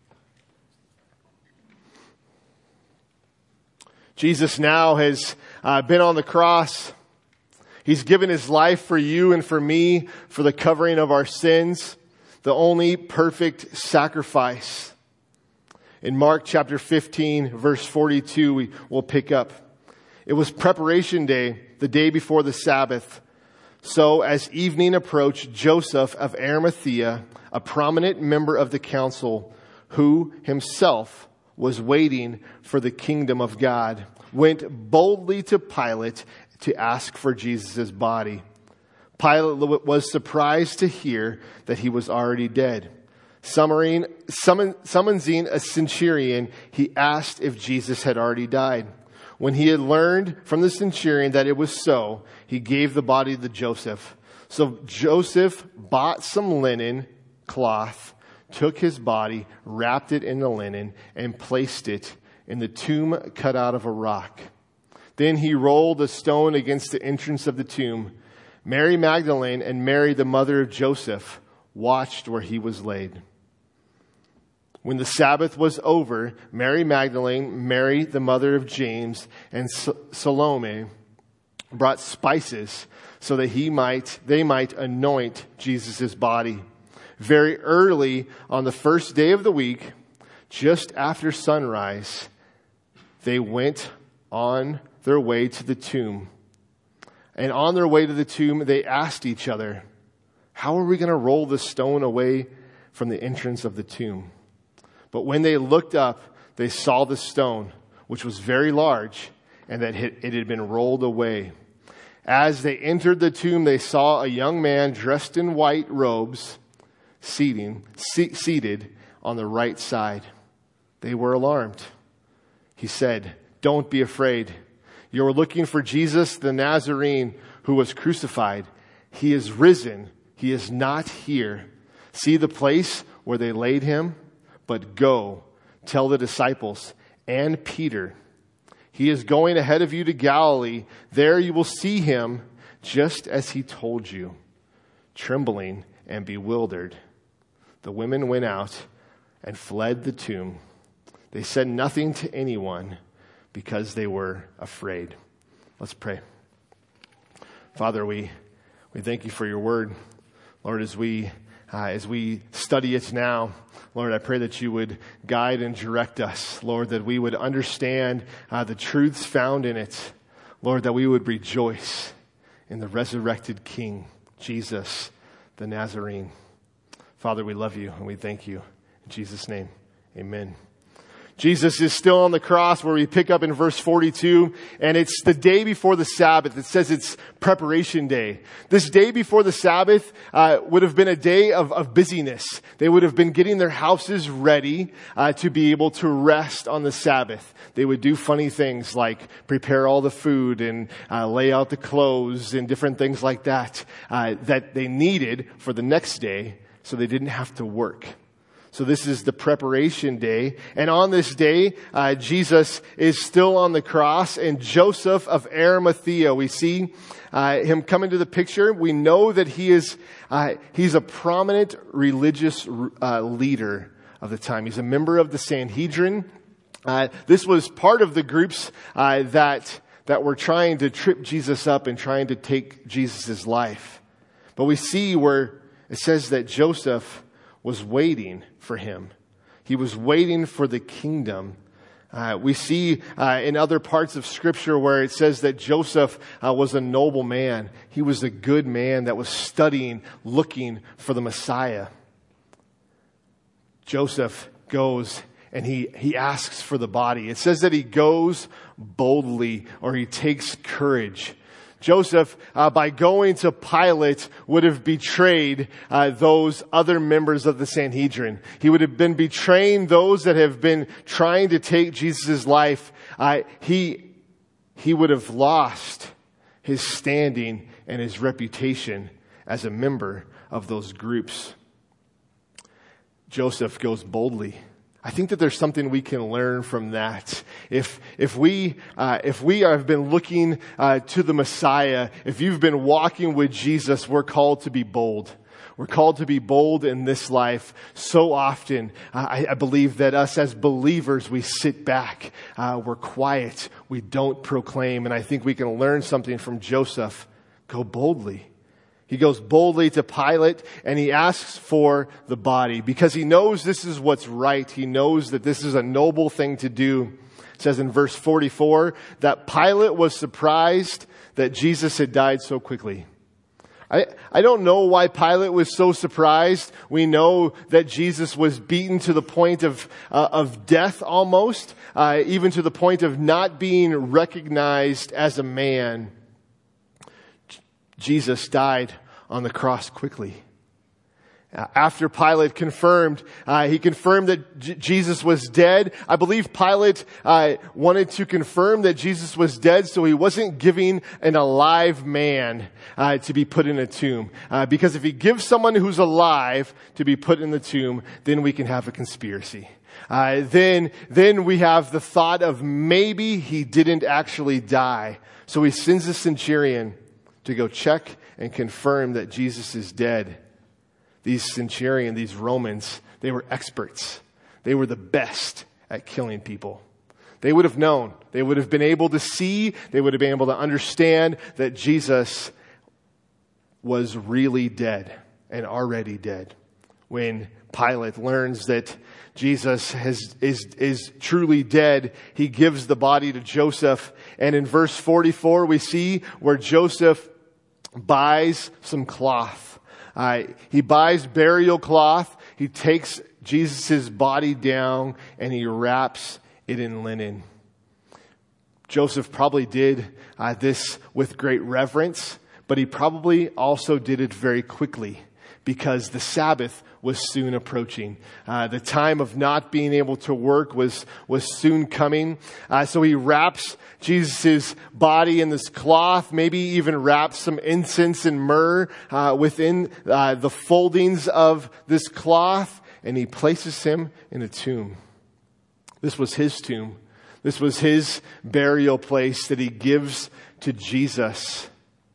[SPEAKER 1] Jesus now has uh, been on the cross. He's given his life for you and for me, for the covering of our sins, the only perfect sacrifice. In Mark chapter fifteen, verse forty-two, we will pick up. It was preparation day, the day before the Sabbath. So as evening approached, Joseph of Arimathea, a prominent member of the council, who himself was waiting for the kingdom of God, went boldly to Pilate to ask for Jesus' body. Pilate was surprised to hear that he was already dead. Summoning, summon, summoning a centurion, he asked if Jesus had already died. When he had learned from the centurion that it was so, he gave the body to Joseph. So Joseph bought some linen cloth, took his body, wrapped it in the linen, and placed it in the tomb cut out of a rock. Then he rolled a stone against the entrance of the tomb. Mary Magdalene and Mary, the mother of Joseph, watched where he was laid. When the Sabbath was over, Mary Magdalene, Mary, the mother of James, and Salome brought spices so that he might, they might anoint Jesus' body. Very early on the first day of the week, just after sunrise, they went on their way to the tomb. And on their way to the tomb, they asked each other, how are we going to roll the stone away from the entrance of the tomb? But when they looked up, they saw the stone, which was very large, and that it had been rolled away. As they entered the tomb, they saw a young man dressed in white robes, seating, se- seated on the right side. They were alarmed. He said, don't be afraid. You are looking for Jesus the Nazarene who was crucified. He is risen. He is not here. See the place where they laid him? But go, tell the disciples and Peter, he is going ahead of you to Galilee. There you will see him just as he told you. Trembling and bewildered, the women went out and fled the tomb. They said nothing to anyone because they were afraid. Let's pray. Father, we, we thank you for your word. Lord, as we Uh, as we study it now, Lord, I pray that you would guide and direct us. Lord, that we would understand uh, the truths found in it. Lord, that we would rejoice in the resurrected King, Jesus, the Nazarene. Father, we love you and we thank you. In Jesus' name, amen. Jesus is still on the cross, where we pick up in verse forty-two, and it's the day before the Sabbath. It says it's preparation day. This day before the Sabbath uh, would have been a day of, of busyness. They would have been getting their houses ready uh, to be able to rest on the Sabbath. They would do funny things like prepare all the food and uh, lay out the clothes and different things like that uh, that they needed for the next day, so they didn't have to work. So this is the preparation day. And on this day, uh, Jesus is still on the cross. And Joseph of Arimathea, we see uh, him come into the picture. We know that he is uh, he's a prominent religious uh, leader of the time. He's a member of the Sanhedrin. Uh, this was part of the groups uh, that that were trying to trip Jesus up and trying to take Jesus' life. But we see where it says that Joseph was waiting for him. He was waiting for the kingdom. Uh, we see uh, in other parts of Scripture where it says that Joseph uh, was a noble man. He was a good man that was studying, looking for the Messiah. Joseph goes and he, he asks for the body. It says that he goes boldly, or he takes courage. Joseph, uh, by going to Pilate, would have betrayed uh, those other members of the Sanhedrin. He would have been betraying those that have been trying to take Jesus' life. Uh, he, he would have lost his standing and his reputation as a member of those groups. Joseph goes boldly. I think that there's something we can learn from that. If if we uh, if we have been looking uh, to the Messiah, if you've been walking with Jesus, we're called to be bold. We're called to be bold in this life. So often, uh, I, I believe that us as believers, we sit back, uh, we're quiet, we don't proclaim, and I think we can learn something from Joseph. Go boldly. He goes boldly to Pilate and he asks for the body because he knows this is what's right. He knows that this is a noble thing to do. It says in verse forty-four that Pilate was surprised that Jesus had died so quickly. I, I don't know why Pilate was so surprised. We know that Jesus was beaten to the point of, uh, of death almost, uh, even to the point of not being recognized as a man. Jesus died on the cross quickly. After Pilate confirmed, uh, he confirmed that J- Jesus was dead. I believe Pilate uh, wanted to confirm that Jesus was dead, so he wasn't giving an alive man uh, to be put in a tomb. Uh, because if he gives someone who's alive to be put in the tomb, then we can have a conspiracy. Uh, then, then we have the thought of maybe he didn't actually die. So he sends the centurion to go check and confirm that Jesus is dead. These centurion, these Romans, they were experts. They were the best at killing people. They would have known. They would have been able to see. They would have been able to understand that Jesus was really dead and already dead. When Pilate learns that Jesus has, is, is truly dead, he gives the body to Joseph. And in verse forty-four, we see where Joseph buys some cloth. Uh, he buys burial cloth. He takes Jesus' body down and he wraps it in linen. Joseph probably did uh, this with great reverence, but he probably also did it very quickly because the Sabbath was soon approaching. Uh, the time of not being able to work was, was soon coming. Uh, so he wraps Jesus' body in this cloth, maybe even wraps some incense and myrrh uh, within uh, the foldings of this cloth, and he places him in a tomb. This was his tomb. This was his burial place that he gives to Jesus.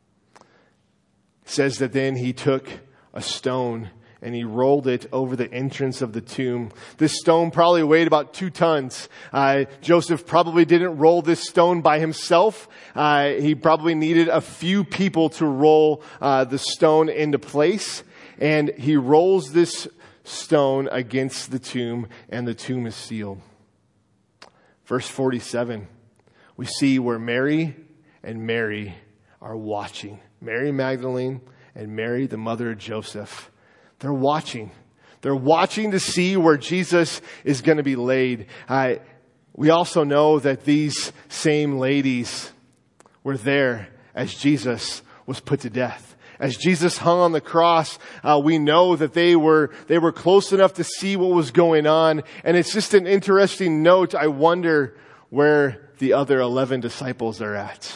[SPEAKER 1] It says that then he took a stone and he rolled it over the entrance of the tomb. This stone probably weighed about two tons. Uh, Joseph probably didn't roll this stone by himself. Uh, he probably needed a few people to roll uh, the stone into place. And he rolls this stone against the tomb, and the tomb is sealed. Verse forty-seven, we see where Mary and Mary are watching. Mary Magdalene and Mary, the mother of Joseph. They're watching. They're watching to see where Jesus is going to be laid. Uh, we also know that these same ladies were there as Jesus was put to death. As Jesus hung on the cross, uh, we know that they were they were close enough to see what was going on. And it's just an interesting note. I wonder where the other eleven disciples are at.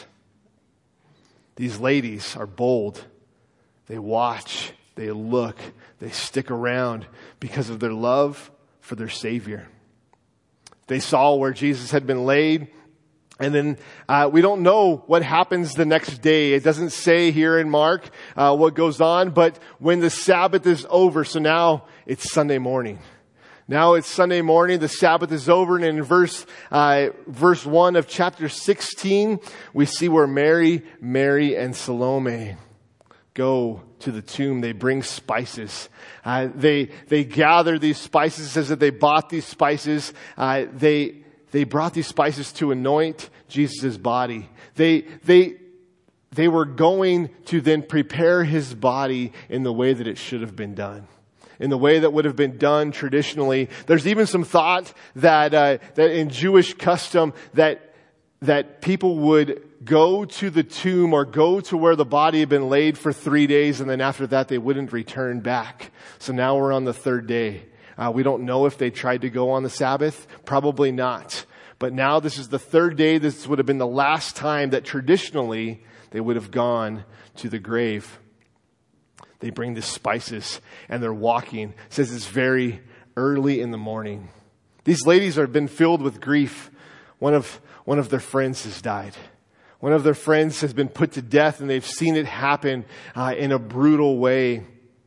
[SPEAKER 1] These ladies are bold. They watch. They look. They stick around because of their love for their Savior. They saw where Jesus had been laid. And then uh, we don't know what happens the next day. It doesn't say here in Mark uh, what goes on. But when the Sabbath is over, so now it's Sunday morning. Now it's Sunday morning. The Sabbath is over. And in verse uh, verse one of chapter sixteen, we see where Mary, Mary, and Salome go to the tomb. They bring spices. Uh, they they gather these spices. It says that they bought these spices. Uh, they they brought these spices to anoint Jesus' body. They they they were going to then prepare his body in the way that it should have been done, in the way that would have been done traditionally. There's even some thought that uh, that in Jewish custom that that people would go to the tomb or go to where the body had been laid for three days, and then after that they wouldn't return back. So now we're on the third day. Uh, we don't know if they tried to go on the Sabbath. Probably not. But now this is the third day. This would have been the last time that traditionally they would have gone to the grave. They bring the spices and they're walking. It says it's very early in the morning. These ladies have been filled with grief. One of, one of their friends has died. One of their friends has been put to death, and they've seen it happen uh, in a brutal way.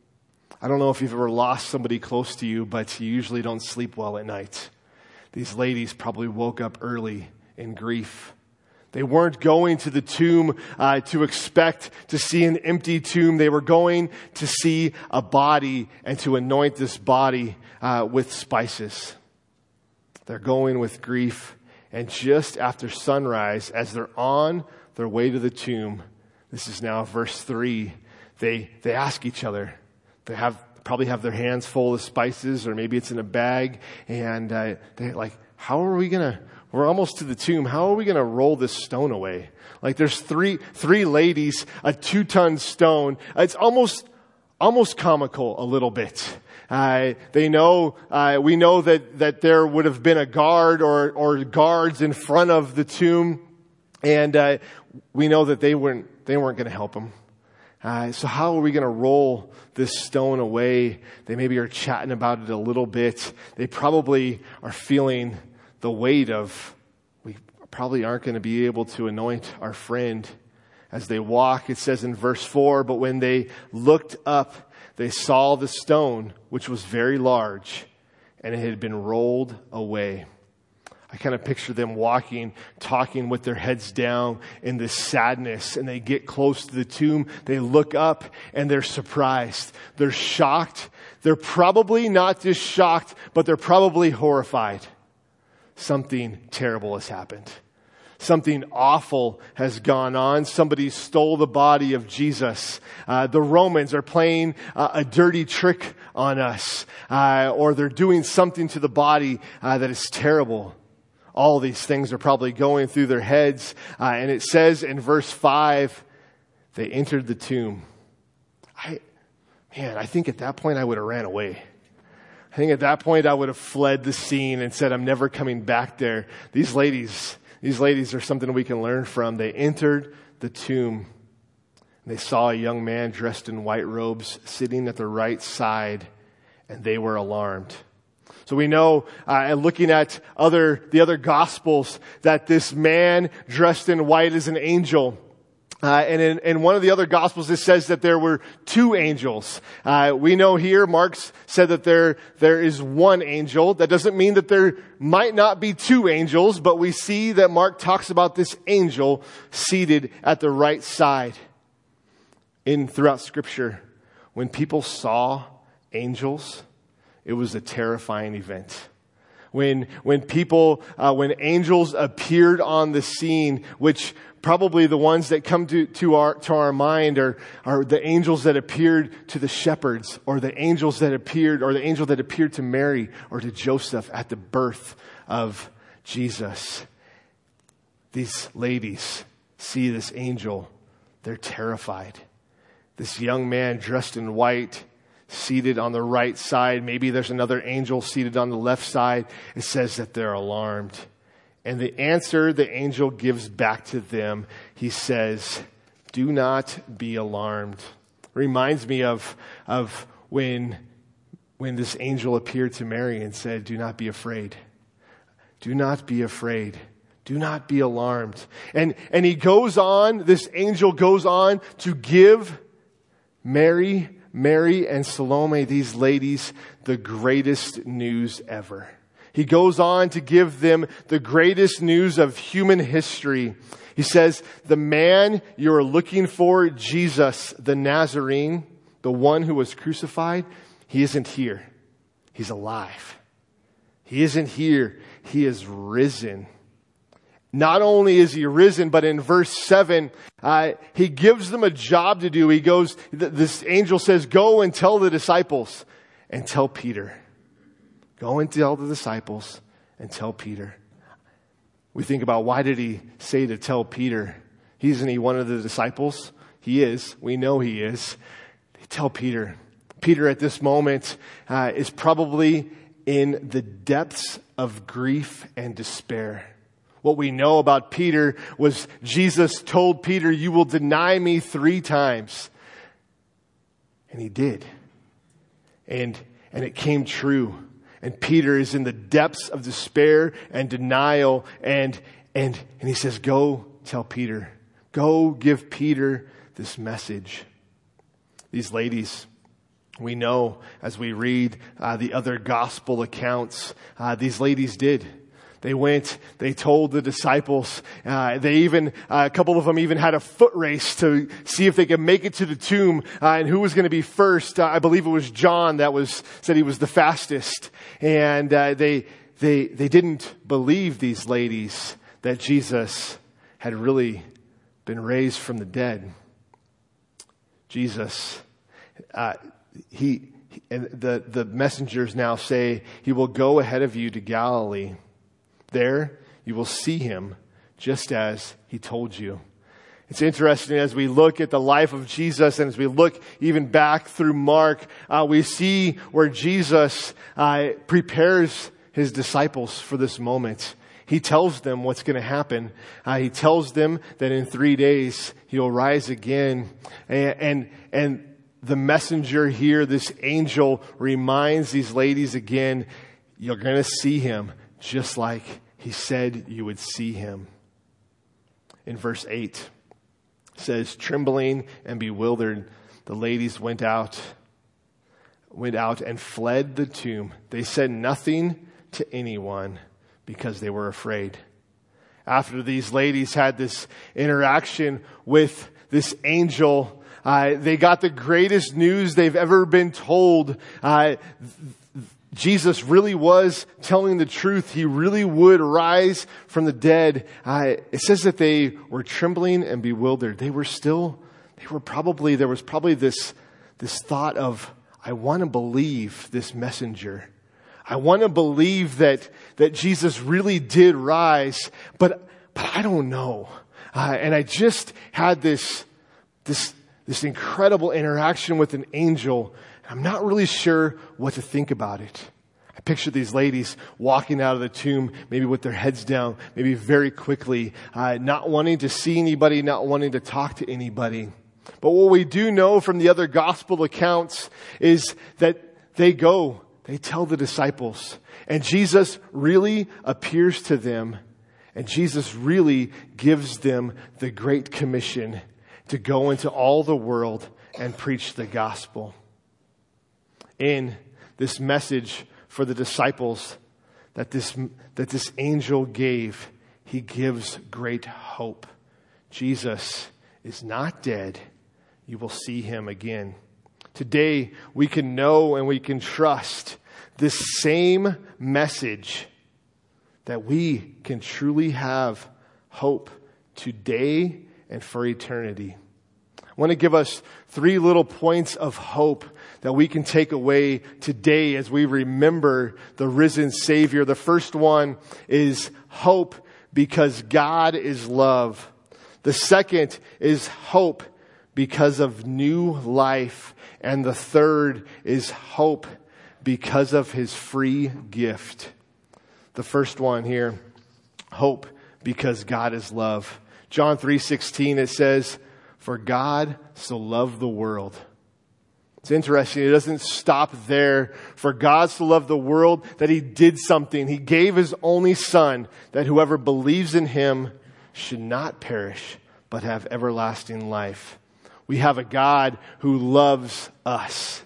[SPEAKER 1] I don't know if you've ever lost somebody close to you, but you usually don't sleep well at night. These ladies probably woke up early in grief. They weren't going to the tomb uh, to expect to see an empty tomb. They were going to see a body and to anoint this body uh, with spices. They're going with grief. And just after sunrise, as they're on their way to the tomb, this is now verse three, they they ask each other. They have probably have their hands full of spices, or maybe it's in a bag, and uh, they're like, how are we going to, we're almost to the tomb, how are we going to roll this stone away? Like there's three three ladies, a two-ton stone. It's almost almost comical a little bit. Uh, they know, uh, we know that, that there would have been a guard or, or guards in front of the tomb. And, uh, we know that they weren't, they weren't going to help them. Uh, so how are we going to roll this stone away? They maybe are chatting about it a little bit. They probably are feeling the weight of, we probably aren't going to be able to anoint our friend. As they walk, it says in verse four, but when they looked up, they saw the stone, which was very large, and it had been rolled away. I kind of picture them walking, talking with their heads down in this sadness, and they get close to the tomb. They look up, and they're surprised. They're shocked They're probably not just shocked, but they're probably horrified. Something terrible has happened. Something awful has gone on. Somebody stole the body of Jesus. Uh, the Romans are playing uh, a dirty trick on us, uh, or they're doing something to the body uh, that is terrible. All these things are probably going through their heads. Uh, and it says in verse five, they entered the tomb. I, man, I think at that point I would have ran away. I think at that point I would have fled the scene and said, I'm never coming back there. These ladies, these ladies are something we can learn from. They entered the tomb. And they saw a young man dressed in white robes sitting at the right side, and they were alarmed. So we know, uh, looking at other the other Gospels, that this man dressed in white is an angel. Uh, and in, in one of the other Gospels, it says that there were two angels. Uh, we know here, Mark's said that there there is one angel. That doesn't mean that there might not be two angels, but we see that Mark talks about this angel seated at the right side. In throughout Scripture, when people saw angels, it was a terrifying event. When when people, uh, when angels appeared on the scene, which probably the ones that come to, to our to our mind are, are the angels that appeared to the shepherds, or the angels that appeared, or the angel that appeared to Mary or to Joseph at the birth of Jesus. These ladies see this angel. They're terrified. This young man dressed in white, seated on the right side. Maybe there's another angel seated on the left side. It says that they're alarmed. And the answer the angel gives back to them, he says, do not be alarmed. Reminds me of, of when, when this angel appeared to Mary and said, do not be afraid. Do not be afraid. Do not be alarmed. And, and he goes on, this angel goes on to give Mary, Mary and Salome, these ladies, the greatest news ever. He goes on to give them the greatest news of human history. He says, the man you're looking for, Jesus, the Nazarene, the one who was crucified, he isn't here. He's alive. He isn't here. He is risen. Not only is he risen, but in verse seven, uh, he gives them a job to do. He goes, th- this angel says, go and tell the disciples and tell Peter. Go and tell the disciples and tell Peter. We think about, why did he say to tell Peter? Isn't he one of the disciples? He is. We know he is. Tell Peter. Peter at this moment uh, is probably in the depths of grief and despair. What we know about Peter was Jesus told Peter, you will deny me three times. And he did. And, and it came true. And Peter is in the depths of despair and denial. And, and, and he says, go tell Peter. Go give Peter this message. These ladies, we know as we read uh, the other gospel accounts, uh, these ladies did. They went, they told the disciples, uh, they even, uh, a couple of them even had a foot race to see if they could make it to the tomb, uh, and who was going to be first. Uh, I believe it was John that was, said he was the fastest. And, uh, they, they, they didn't believe, these ladies, that Jesus had really been raised from the dead. Jesus, uh, he, and the, the messengers now say, he will go ahead of you to Galilee. There, you will see him just as he told you. It's interesting as we look at the life of Jesus, and as we look even back through Mark, uh, we see where Jesus uh, prepares his disciples for this moment. He tells them what's going to happen. Uh, he tells them that in three days he'll rise again. And, and, and the messenger here, this angel, reminds these ladies again, you're going to see him just like he said you would see him. In verse eight, it says, trembling and bewildered, the ladies went out, went out and fled the tomb. They said nothing to anyone because they were afraid. After these ladies had this interaction with this angel, Uh, they got the greatest news they've ever been told. Uh, Jesus really was telling the truth. He really would rise from the dead. Uh, it says that they were trembling and bewildered. They were still, they were probably, there was probably this, this thought of, I want to believe this messenger. I want to believe that, that Jesus really did rise, but, but I don't know. Uh, and I just had this, this, this incredible interaction with an angel. I'm not really sure what to think about it. I picture these ladies walking out of the tomb, maybe with their heads down, maybe very quickly, uh, not wanting to see anybody, not wanting to talk to anybody. But what we do know from the other gospel accounts is that they go, they tell the disciples, and Jesus really appears to them, and Jesus really gives them the Great Commission to go into all the world and preach the gospel. In this message for the disciples that this, that this angel gave, he gives great hope. Jesus is not dead. You will see him again. Today, we can know and we can trust this same message that we can truly have hope today and for eternity. I want to give us three little points of hope that we can take away today as we remember the risen Savior. The first one is hope because God is love. The second is hope because of new life. And the third is hope because of his free gift. The first one here, hope because God is love. John three sixteen, it says, "For God so loved the world." It's interesting. It doesn't stop there. For God so loved the world that he did something. He gave his only son that whoever believes in him should not perish, but have everlasting life. We have a God who loves us.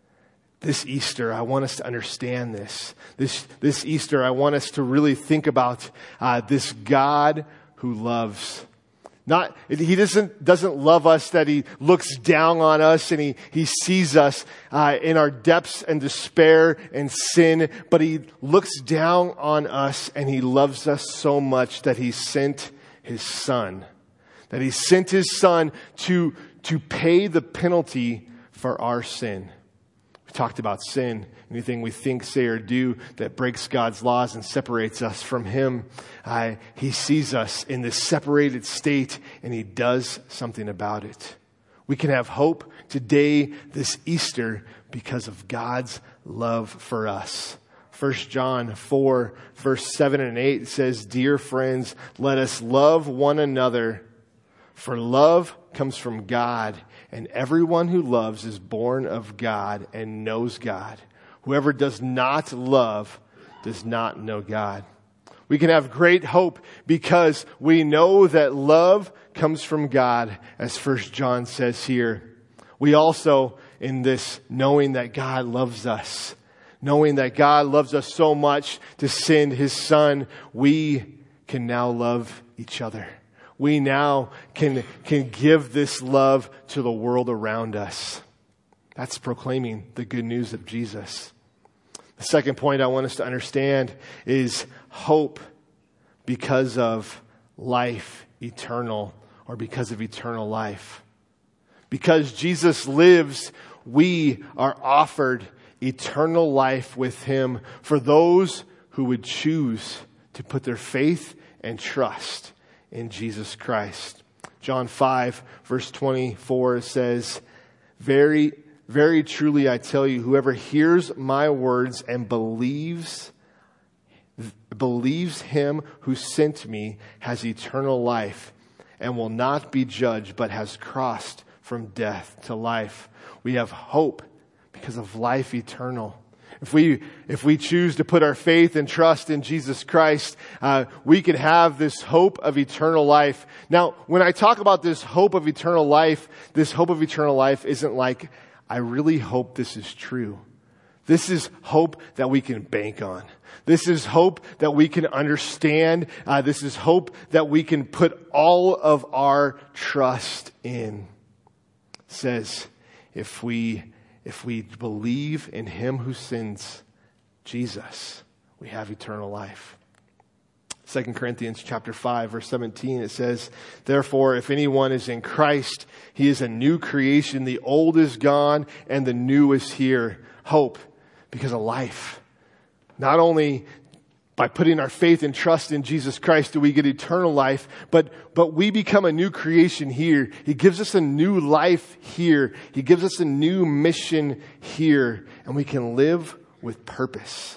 [SPEAKER 1] This Easter, I want us to understand this. This, this Easter, I want us to really think about uh, this God who loves. Not, he doesn't, doesn't love us that he looks down on us and he, he sees us uh, in our depths and despair and sin, but he looks down on us and he loves us so much that he sent his son. That he sent his son to, to pay the penalty for our sin. We talked about sin. Anything we think, say, or do that breaks God's laws and separates us from him. Uh, he sees us in this separated state and he does something about it. We can have hope today, this Easter, because of God's love for us. First John four, verse seven and eight says, "Dear friends, let us love one another, for love comes from God, and everyone who loves is born of God and knows God. Whoever does not love does not know God." We can have great hope because we know that love comes from God, as First John says here. We also, in this knowing that God loves us, knowing that God loves us so much to send his son, we can now love each other. We now can, can give this love to the world around us. That's proclaiming the good news of Jesus. The second point I want us to understand is hope because of life eternal, or because of eternal life. Because Jesus lives, we are offered eternal life with him for those who would choose to put their faith and trust in Jesus Christ. John five, verse twenty-four says, Very, very truly I tell you, whoever hears my words and believes, believes him who sent me has eternal life and will not be judged, but has crossed from death to life. We have hope because of life eternal. If we, if we choose to put our faith and trust in Jesus Christ, uh, we can have this hope of eternal life. Now, when I talk about this hope of eternal life, this hope of eternal life isn't like, I really hope this is true. This is hope that we can bank on. This is hope that we can understand. Uh, this is hope that we can put all of our trust in. says, if we, if we believe in him who sends Jesus, we have eternal life. Second Corinthians chapter five, verse seventeen, it says, therefore, if anyone is in Christ, he is a new creation. The old is gone and the new is here. Hope because of life. Not only by putting our faith and trust in Jesus Christ do we get eternal life, but, but we become a new creation here. He gives us a new life here. He gives us a new mission here, and we can live with purpose.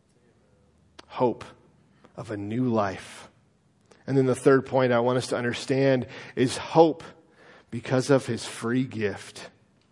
[SPEAKER 1] Hope of a new life. And then the third point I want us to understand is hope because of his free gift.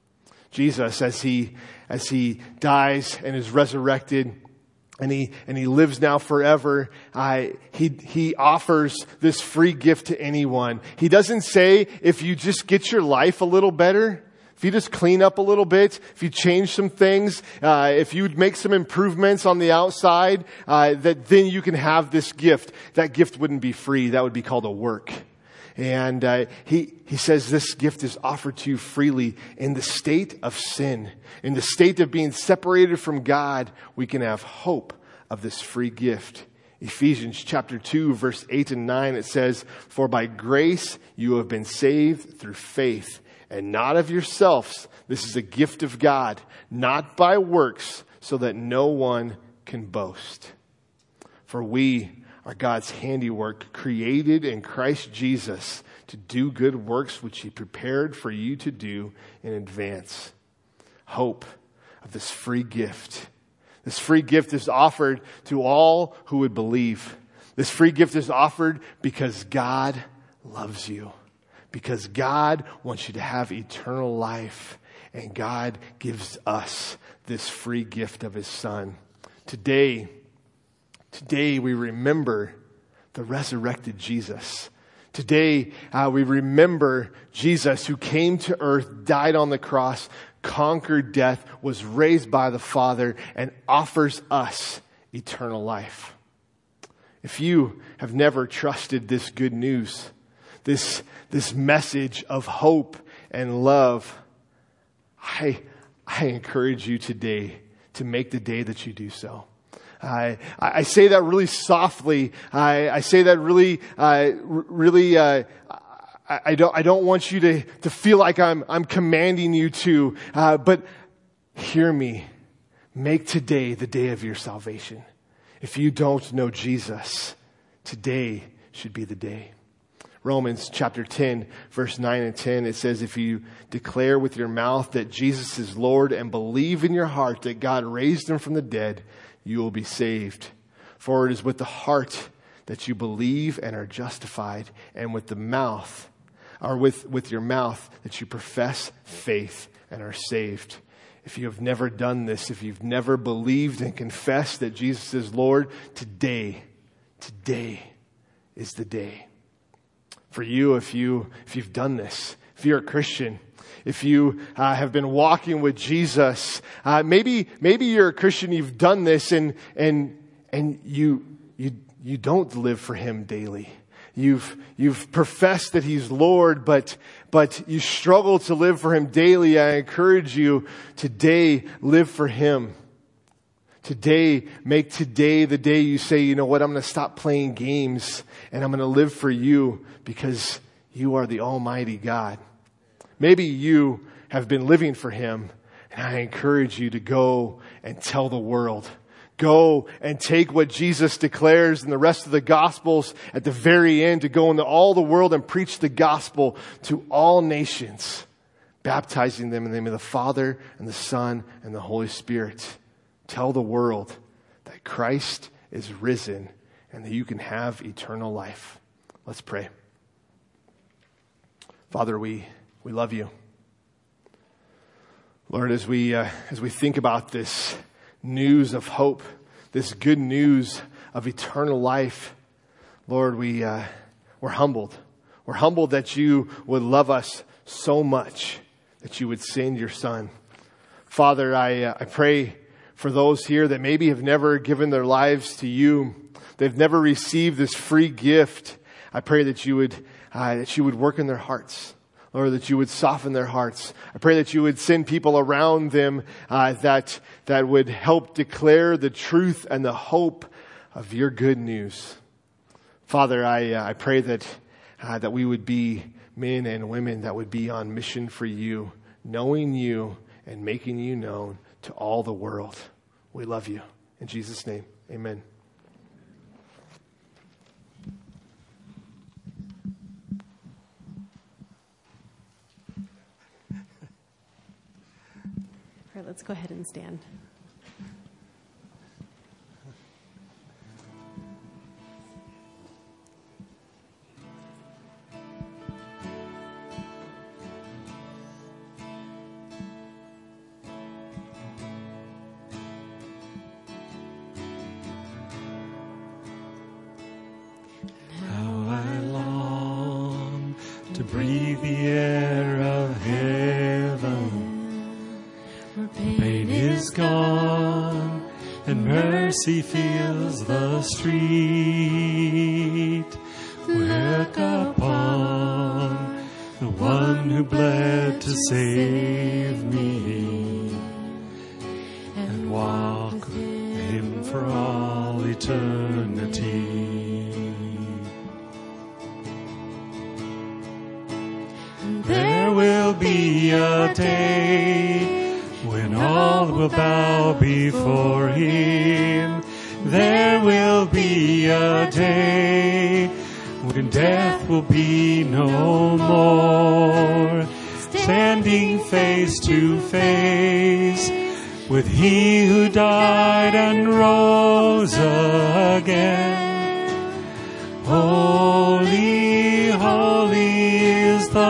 [SPEAKER 1] Jesus, as he, as he dies and is resurrected, and he, and he lives now forever, uh, he, he offers this free gift to anyone. He doesn't say, if you just get your life a little better, if you just clean up a little bit, if you change some things, uh, if you make some improvements on the outside, uh, that then you can have this gift. That gift wouldn't be free. That would be called a work. And uh, he, he says this gift is offered to you freely in the state of sin. In the state of being separated from God, we can have hope of this free gift. Ephesians chapter two, verse eight and nine, it says, for by grace you have been saved through faith, and not of yourselves. This is a gift of God, not by works, so that no one can boast. For we are God's handiwork, created in Christ Jesus to do good works which he prepared for you to do in advance. Hope of this free gift. This free gift is offered to all who would believe. This free gift is offered because God loves you. Because God wants you to have eternal life. And God gives us this free gift of his Son. Today, today we remember the resurrected Jesus. Today uh, we remember Jesus who came to earth, died on the cross, conquered death, was raised by the Father, and offers us eternal life. If you have never trusted this good news, This, this message of hope and love, I, I encourage you today to make the day that you do so. I, I say that really softly. I, I say that really, uh, really, uh, I, I don't, I don't want you to, to feel like I'm, I'm commanding you to, uh, but hear me. Make today the day of your salvation. If you don't know Jesus, today should be the day. Romans chapter ten, verse nine and ten, it says, if you declare with your mouth that Jesus is Lord and believe in your heart that God raised him from the dead, you will be saved. For it is with the heart that you believe and are justified, and with the mouth, or with, with your mouth, that you profess faith and are saved. If you have never done this, if you've never believed and confessed that Jesus is Lord, today, today is the day. For you, if you, if you've done this, if you're a Christian, if you uh, have been walking with Jesus, uh, maybe, maybe you're a Christian, you've done this and, and, and you, you, you don't live for him daily. You've, you've professed that he's Lord, but, but you struggle to live for him daily. I encourage you today, live for him. Today, make today the day you say, you know what, I'm going to stop playing games and I'm going to live for you because you are the Almighty God. Maybe you have been living for him, and I encourage you to go and tell the world. Go and take what Jesus declares in the rest of the Gospels at the very end, to go into all the world and preach the gospel to all nations, baptizing them in the name of the Father and the Son and the Holy Spirit. Tell the world that Christ is risen and that you can have eternal life. Let's pray. Father, we, we love you. Lord, as we, uh, as we think about this news of hope, this good news of eternal life, Lord, we, uh, we're humbled. We're humbled that you would love us so much that you would send your Son. Father, I, uh, I pray for those here that maybe have never given their lives to you. They've never received this free gift. I pray that you would, uh, that you would work in their hearts. Lord, that you would soften their hearts. I pray that you would send people around them uh, that that would help declare the truth and the hope of your good news. Father, I uh, I pray that uh, that we would be men and women that would be on mission for you, knowing you and making you known to all the world. We love you. In Jesus' name, amen.
[SPEAKER 4] All right, let's go ahead and stand.
[SPEAKER 5] To breathe the air of heaven, where pain is gone and mercy fills the street. Look upon the one who bled to save me, and walk with him for all eternity. There will be a day when all will bow before him. There will be a day when death will be no more. Standing face to face with he who died and rose again. Holy, holy is the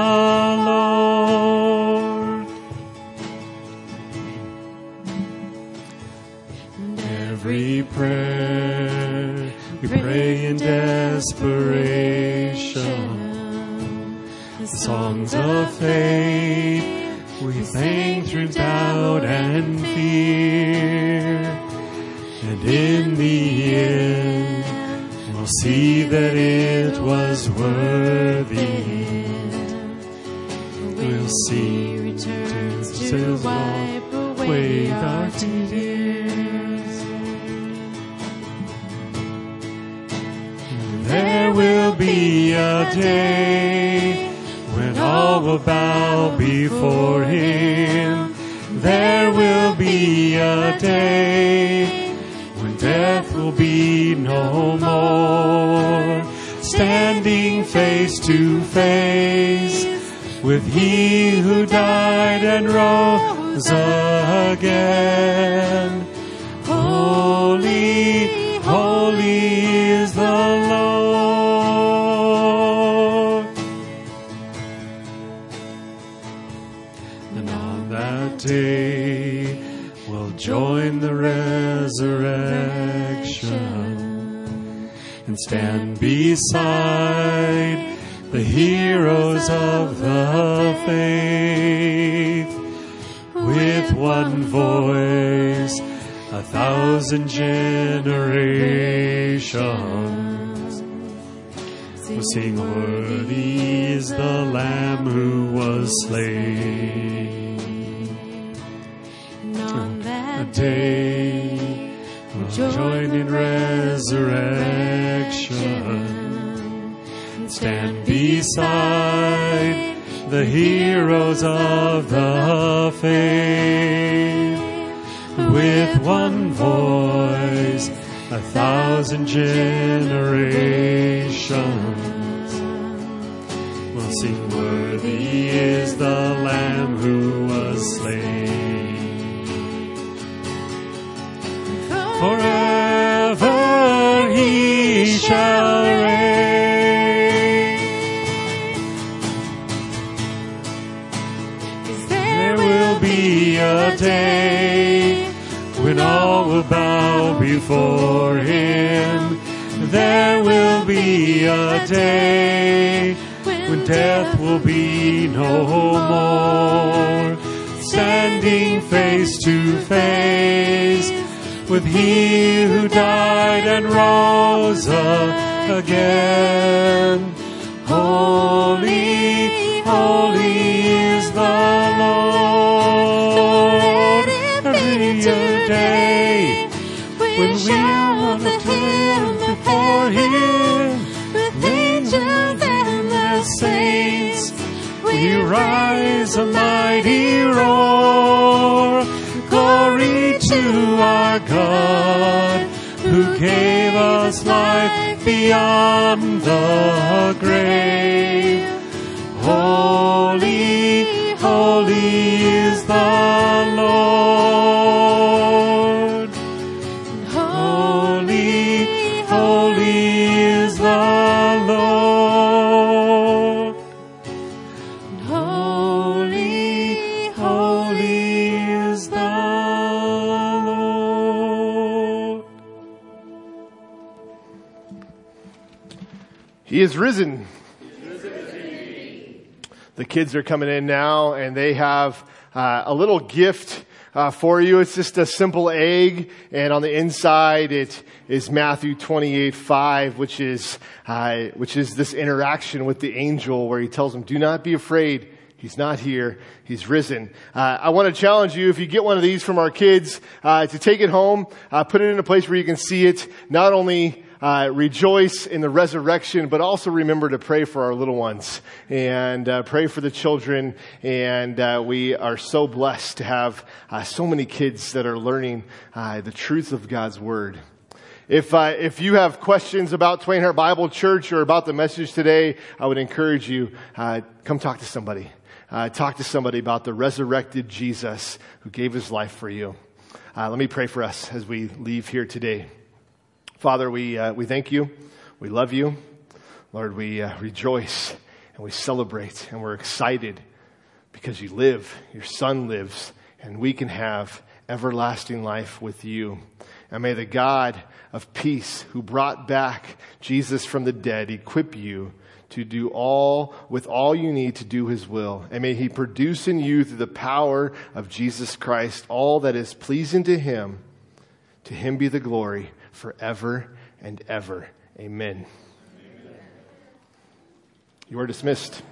[SPEAKER 5] Lord. And every prayer we pray in desperation, the songs of faith we sing through doubt and fear, and in the end we'll see that it was worthy. We'll see returns to wipe away our tears. There will be a day when all will bow before him. There will be a day when death will be no more. Standing face to face with he who died and rose again. Holy, holy is the Lord. And on that day we'll join the resurrection and stand beside the heroes of the faith. With one voice, a thousand generations will sing, worthy is the Lamb who was slain. And on that day, we'll join in resurrection, stand beside the heroes of the faith. With one voice, a thousand generations will sing, worthy is the Lamb who was slain. Forever he shall reign. 'Cause there will be a day when all will bow before him. There will be a day when death will be no more. Standing face to face with he who died and rose again. Holy, holy is the Lord. Every today, when we will lift him before him, with angels and the saints, we rise a mighty roar. Glory to our God, who gave us life beyond the grave. Holy, holy is the Lord. Holy, holy is the Lord. Holy, holy is the Lord.
[SPEAKER 1] He is risen. The kids are coming in now, and they have uh, a little gift uh, for you. It's just a simple egg, and on the inside it is Matthew twenty-eight five, which is uh, which is this interaction with the angel where he tells them, "Do not be afraid. He's not here. He's risen." Uh, I want to challenge you, if you get one of these from our kids, uh, to take it home, uh, put it in a place where you can see it. Not only Uh, rejoice in the resurrection, but also remember to pray for our little ones and uh, pray for the children. And uh, we are so blessed to have uh, so many kids that are learning uh, the truth of God's Word. If uh, if you have questions about Twain Harte Bible Church or about the message today, I would encourage you, uh, come talk to somebody. Uh, talk to somebody about the resurrected Jesus who gave his life for you. Uh, let me pray for us as we leave here today. Father, we uh, we thank you. We love you. Lord, we uh, rejoice and we celebrate and we're excited because you live, your Son lives, and we can have everlasting life with you. And may the God of peace who brought back Jesus from the dead equip you to do all with all you need to do his will. And may he produce in you through the power of Jesus Christ all that is pleasing to him. To him be the glory forever and ever. Amen. Amen. You are dismissed.